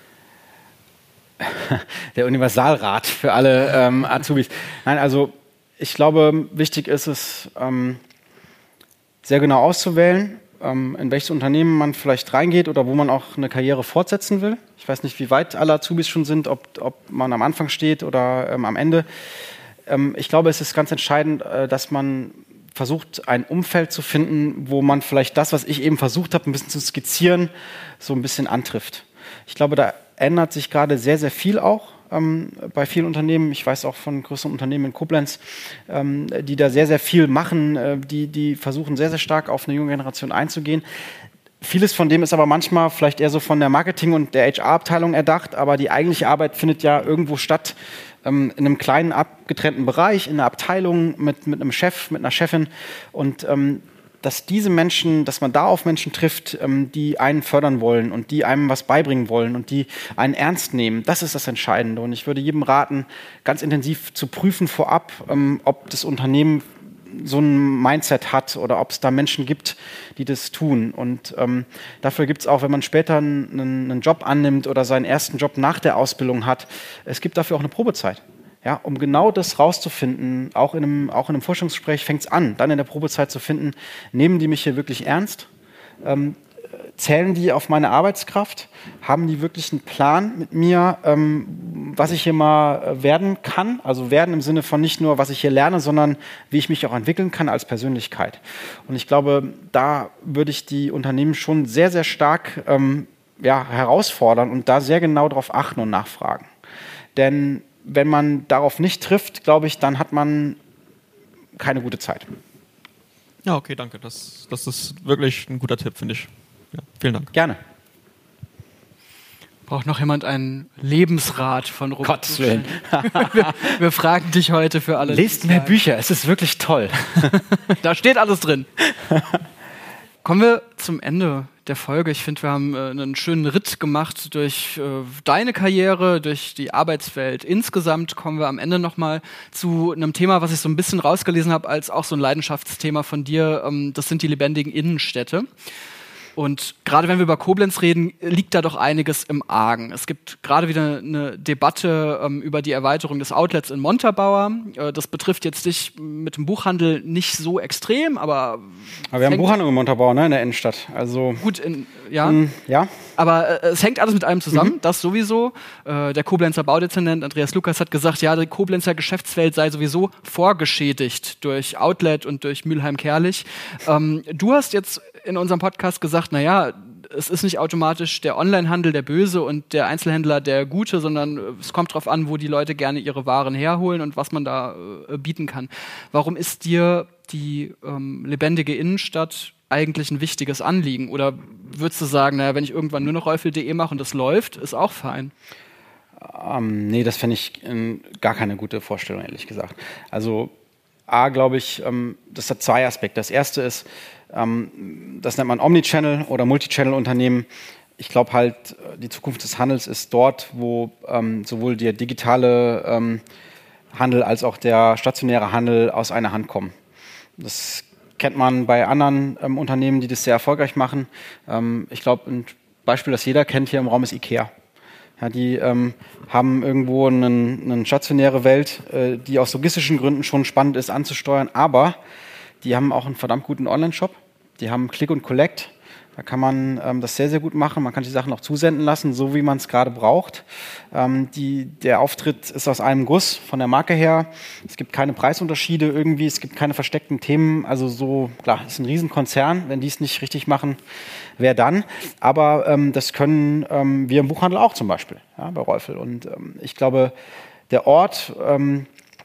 Der Universalrat für alle ähm, Azubis. Nein, also ich glaube, wichtig ist es, ähm, sehr genau auszuwählen, ähm, in welches Unternehmen man vielleicht reingeht oder wo man auch eine Karriere fortsetzen will. Ich weiß nicht, wie weit alle Azubis schon sind, ob, ob man am Anfang steht oder ähm, am Ende. Ich glaube, es ist ganz entscheidend, dass man versucht, ein Umfeld zu finden, wo man vielleicht das, was ich eben versucht habe, ein bisschen zu skizzieren, so ein bisschen antrifft. Ich glaube, da ändert sich gerade sehr, sehr viel auch ähm, bei vielen Unternehmen. Ich weiß auch von größeren Unternehmen in Koblenz, ähm, die da sehr, sehr viel machen, äh, die, die versuchen sehr, sehr stark auf eine junge Generation einzugehen. Vieles von dem ist aber manchmal vielleicht eher so von der Marketing- und der H R-Abteilung erdacht, aber die eigentliche Arbeit findet ja irgendwo statt, ähm, in einem kleinen, abgetrennten Bereich, in einer Abteilung mit, mit einem Chef, mit einer Chefin. Und ähm, dass diese Menschen, dass man da auf Menschen trifft, ähm, die einen fördern wollen und die einem was beibringen wollen und die einen ernst nehmen, das ist das Entscheidende. Und ich würde jedem raten, ganz intensiv zu prüfen vorab, ähm, ob das Unternehmen so ein Mindset hat oder ob es da Menschen gibt, die das tun. Und ähm, dafür gibt es auch, wenn man später einen, einen Job annimmt oder seinen ersten Job nach der Ausbildung hat, es gibt dafür auch eine Probezeit. Ja, um genau das rauszufinden, auch in einem, auch in einem Forschungsgespräch fängt es an, dann in der Probezeit zu finden, nehmen die mich hier wirklich ernst? Ähm, zählen die auf meine Arbeitskraft? Haben die wirklich einen Plan mit mir, ähm, was ich hier mal werden kann? Also werden im Sinne von nicht nur, was ich hier lerne, sondern wie ich mich auch entwickeln kann als Persönlichkeit. Und ich glaube, da würde ich die Unternehmen schon sehr, sehr stark ähm, ja, herausfordern und da sehr genau darauf achten und nachfragen. Denn wenn man darauf nicht trifft, glaube ich, dann hat man keine gute Zeit.
Ja, okay, danke. Das, das ist wirklich ein guter Tipp, finde ich. Ja, vielen Dank.
Gerne.
Braucht noch jemand einen Lebensrat von Robert?
Gottes Willen.
wir, wir fragen dich heute für alle.
Lest mehr Bücher, es ist wirklich toll.
Da steht alles drin. Kommen wir zum Ende der Folge. Ich finde, wir haben äh, einen schönen Ritt gemacht durch äh, deine Karriere, durch die Arbeitswelt. Insgesamt kommen wir am Ende nochmal zu einem Thema, was ich so ein bisschen rausgelesen habe, als auch so ein Leidenschaftsthema von dir. Ähm, das sind die lebendigen Innenstädte. Und gerade wenn wir über Koblenz reden, liegt da doch einiges im Argen. Es gibt gerade wieder eine Debatte ähm, über die Erweiterung des Outlets in Montabaur. Äh, das betrifft jetzt dich mit dem Buchhandel nicht so extrem, aber...
Aber wir haben Buchhandlung in Montabaur, ne, in der Innenstadt. Also
gut, in, ja.
Mh, ja.
Aber äh, es hängt alles mit allem zusammen,
Mhm.
das sowieso. Äh, der Koblenzer Baudezernent Andreas Lukas hat gesagt, ja, die Koblenzer Geschäftswelt sei sowieso vorgeschädigt durch Outlet und durch Mülheim-Kerlich. Ähm, du hast jetzt in unserem Podcast gesagt, naja, es ist nicht automatisch der Onlinehandel der Böse und der Einzelhändler der Gute, sondern es kommt darauf an, wo die Leute gerne ihre Waren herholen und was man da äh, bieten kann. Warum ist dir die ähm, lebendige Innenstadt eigentlich ein wichtiges Anliegen? Oder würdest du sagen, naja, wenn ich irgendwann nur noch Reufel punkt de mache und das läuft, ist auch fein?
Ähm, nee, das fände ich äh, gar keine gute Vorstellung, ehrlich gesagt. Also A, glaube ich, ähm, das hat zwei Aspekte. Das erste ist, ähm, das nennt man Omnichannel oder Multichannel-Unternehmen. Ich glaube halt, die Zukunft des Handels ist dort, wo ähm, sowohl der digitale ähm, Handel als auch der stationäre Handel aus einer Hand kommen. Das kennt man bei anderen ähm, Unternehmen, die das sehr erfolgreich machen. Ähm, ich glaube, ein Beispiel, das jeder kennt hier im Raum, ist IKEA. Ja, die ähm, haben irgendwo eine, eine stationäre Welt, äh, die aus logistischen Gründen schon spannend ist anzusteuern, aber die haben auch einen verdammt guten Online-Shop. Die haben Click und Collect. Da kann man ähm, das sehr, sehr gut machen. Man kann die Sachen auch zusenden lassen, so wie man es gerade braucht. Ähm, die, der Auftritt ist aus einem Guss von der Marke her. Es gibt keine Preisunterschiede irgendwie, es gibt keine versteckten Themen. Also so, klar, es ist ein Riesenkonzern. Wenn die es nicht richtig machen, wer dann? Aber ähm, das können ähm, wir im Buchhandel auch zum Beispiel, ja, bei Reufel. Und ähm, ich glaube, der Ort... Ähm,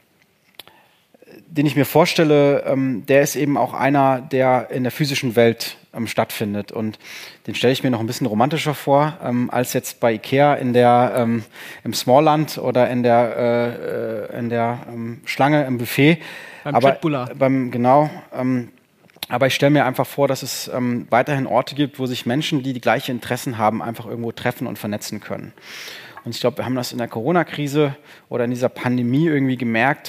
den ich mir vorstelle, ähm, der ist eben auch einer, der in der physischen Welt ähm, stattfindet. Und den stelle ich mir noch ein bisschen romantischer vor, ähm, als jetzt bei Ikea in der, ähm, im Smallland oder in der, äh, in der ähm, Schlange im Buffet.
Beim
aber,
Chatbulla.
Beim, genau. Ähm, aber ich stelle mir einfach vor, dass es ähm, weiterhin Orte gibt, wo sich Menschen, die die gleichen Interessen haben, einfach irgendwo treffen und vernetzen können. Und ich glaube, wir haben das in der Corona-Krise oder in dieser Pandemie irgendwie gemerkt,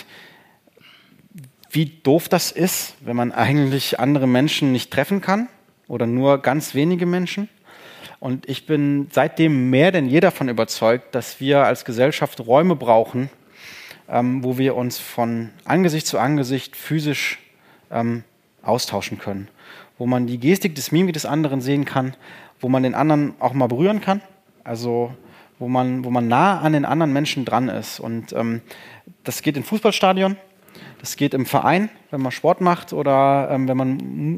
wie doof das ist, wenn man eigentlich andere Menschen nicht treffen kann oder nur ganz wenige Menschen. Und ich bin seitdem mehr denn je davon überzeugt, dass wir als Gesellschaft Räume brauchen, ähm, wo wir uns von Angesicht zu Angesicht physisch ähm, austauschen können. Wo man die Gestik, das Mimik des anderen sehen kann, wo man den anderen auch mal berühren kann, also wo man, wo man nah an den anderen Menschen dran ist. Und ähm, das geht in Fußballstadion. Das geht im Verein, wenn man Sport macht oder ähm, wenn man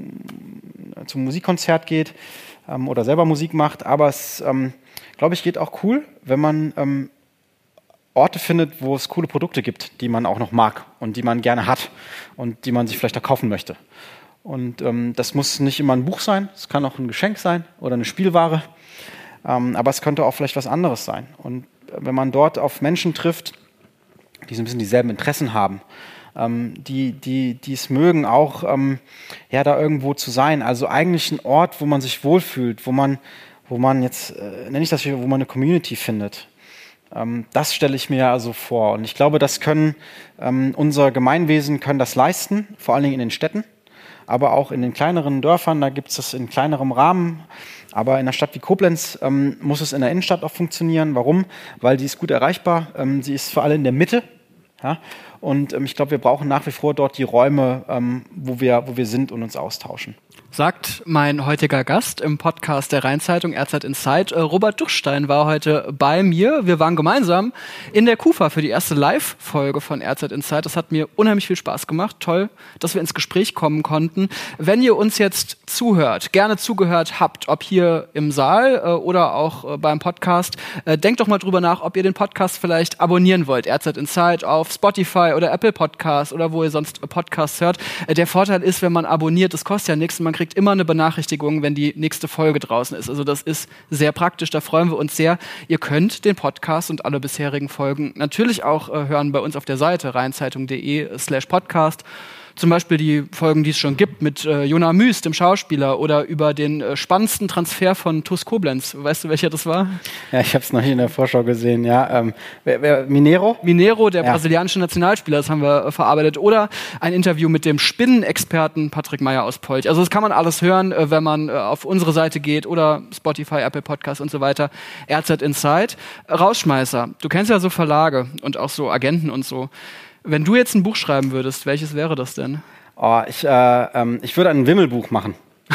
m- zum Musikkonzert geht ähm, oder selber Musik macht. Aber es, ähm, glaube ich, geht auch cool, wenn man ähm, Orte findet, wo es coole Produkte gibt, die man auch noch mag und die man gerne hat und die man sich vielleicht auch kaufen möchte. Und ähm, das muss nicht immer ein Buch sein, es kann auch ein Geschenk sein oder eine Spielware, ähm, aber es könnte auch vielleicht was anderes sein. Und wenn man dort auf Menschen trifft, die so ein bisschen dieselben Interessen haben, ähm, die, die, die es mögen, auch ähm, ja, da irgendwo zu sein, also eigentlich ein Ort, wo man sich wohlfühlt, wo man, wo man jetzt, äh, nenne ich das, wo man eine Community findet. Ähm, das stelle ich mir also vor. Und ich glaube, das können ähm, unser Gemeinwesen können das leisten, vor allen Dingen in den Städten, aber auch in den kleineren Dörfern, da gibt es das in kleinerem Rahmen. Aber in einer Stadt wie Koblenz ähm, muss es in der Innenstadt auch funktionieren. Warum? Weil die ist gut erreichbar, ähm, sie ist für alle in der Mitte. Ja? Und ähm, ich glaube, wir brauchen nach wie vor dort die Räume, ähm, wo wir, wo wir sind und uns austauschen.
Sagt mein heutiger Gast im Podcast der Rheinzeitung R Z Inside. Robert Duchstein war heute bei mir. Wir waren gemeinsam in der KUFA für die erste Live-Folge von R Z Inside. Das hat mir unheimlich viel Spaß gemacht. Toll, dass wir ins Gespräch kommen konnten. Wenn ihr uns jetzt zuhört, gerne zugehört habt, ob hier im Saal äh, oder auch äh, beim Podcast, äh, denkt doch mal drüber nach, ob ihr den Podcast vielleicht abonnieren wollt. R Z Inside auf Spotify oder Apple Podcasts oder wo ihr sonst Podcasts hört. Äh, der Vorteil ist, wenn man abonniert, das kostet ja nichts, man kriegt immer eine Benachrichtigung, wenn die nächste Folge draußen ist. Also das ist sehr praktisch, da freuen wir uns sehr. Ihr könnt den Podcast und alle bisherigen Folgen natürlich auch äh, hören bei uns auf der Seite rheinzeitung.de slash podcast. Zum Beispiel die Folgen, die es schon gibt, mit äh, Jona Müß, dem Schauspieler, oder über den äh, spannendsten Transfer von TuS Koblenz. Weißt du, welcher das war?
Ja, ich habe es noch nicht in der Vorschau gesehen. Ja, ähm, wer, wer, Mineiro?
Mineiro, der
ja.
brasilianische Nationalspieler, das haben wir äh, verarbeitet. Oder ein Interview mit dem Spinnenexperten Patrick Meyer aus Polch. Also das kann man alles hören, äh, wenn man äh, auf unsere Seite geht oder Spotify, Apple Podcasts und so weiter. R Z Inside. Rausschmeißer. Du kennst ja so Verlage und auch so Agenten und so. Wenn du jetzt ein Buch schreiben würdest, welches wäre das denn?
Oh, ich, äh, ähm, ich würde ein Wimmelbuch machen.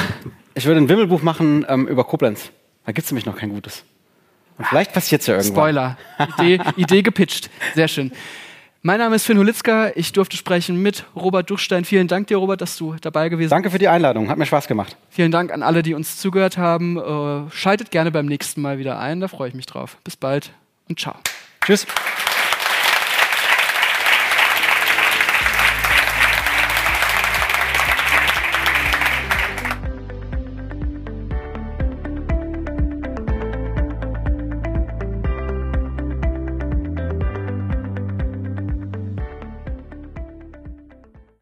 Ich würde ein Wimmelbuch machen ähm, über Koblenz. Da gibt es nämlich noch kein gutes. Und vielleicht passiert es ja irgendwann.
Spoiler. Idee, Idee gepitcht. Sehr schön. Mein Name ist Finn Holitzka. Ich durfte sprechen mit Robert Duchstein. Vielen Dank dir, Robert, dass du dabei gewesen bist.
Danke für die Einladung. Hat mir Spaß gemacht.
Vielen Dank an alle, die uns zugehört haben. Äh, schaltet gerne beim nächsten Mal wieder ein. Da freue ich mich drauf. Bis bald und ciao.
Tschüss.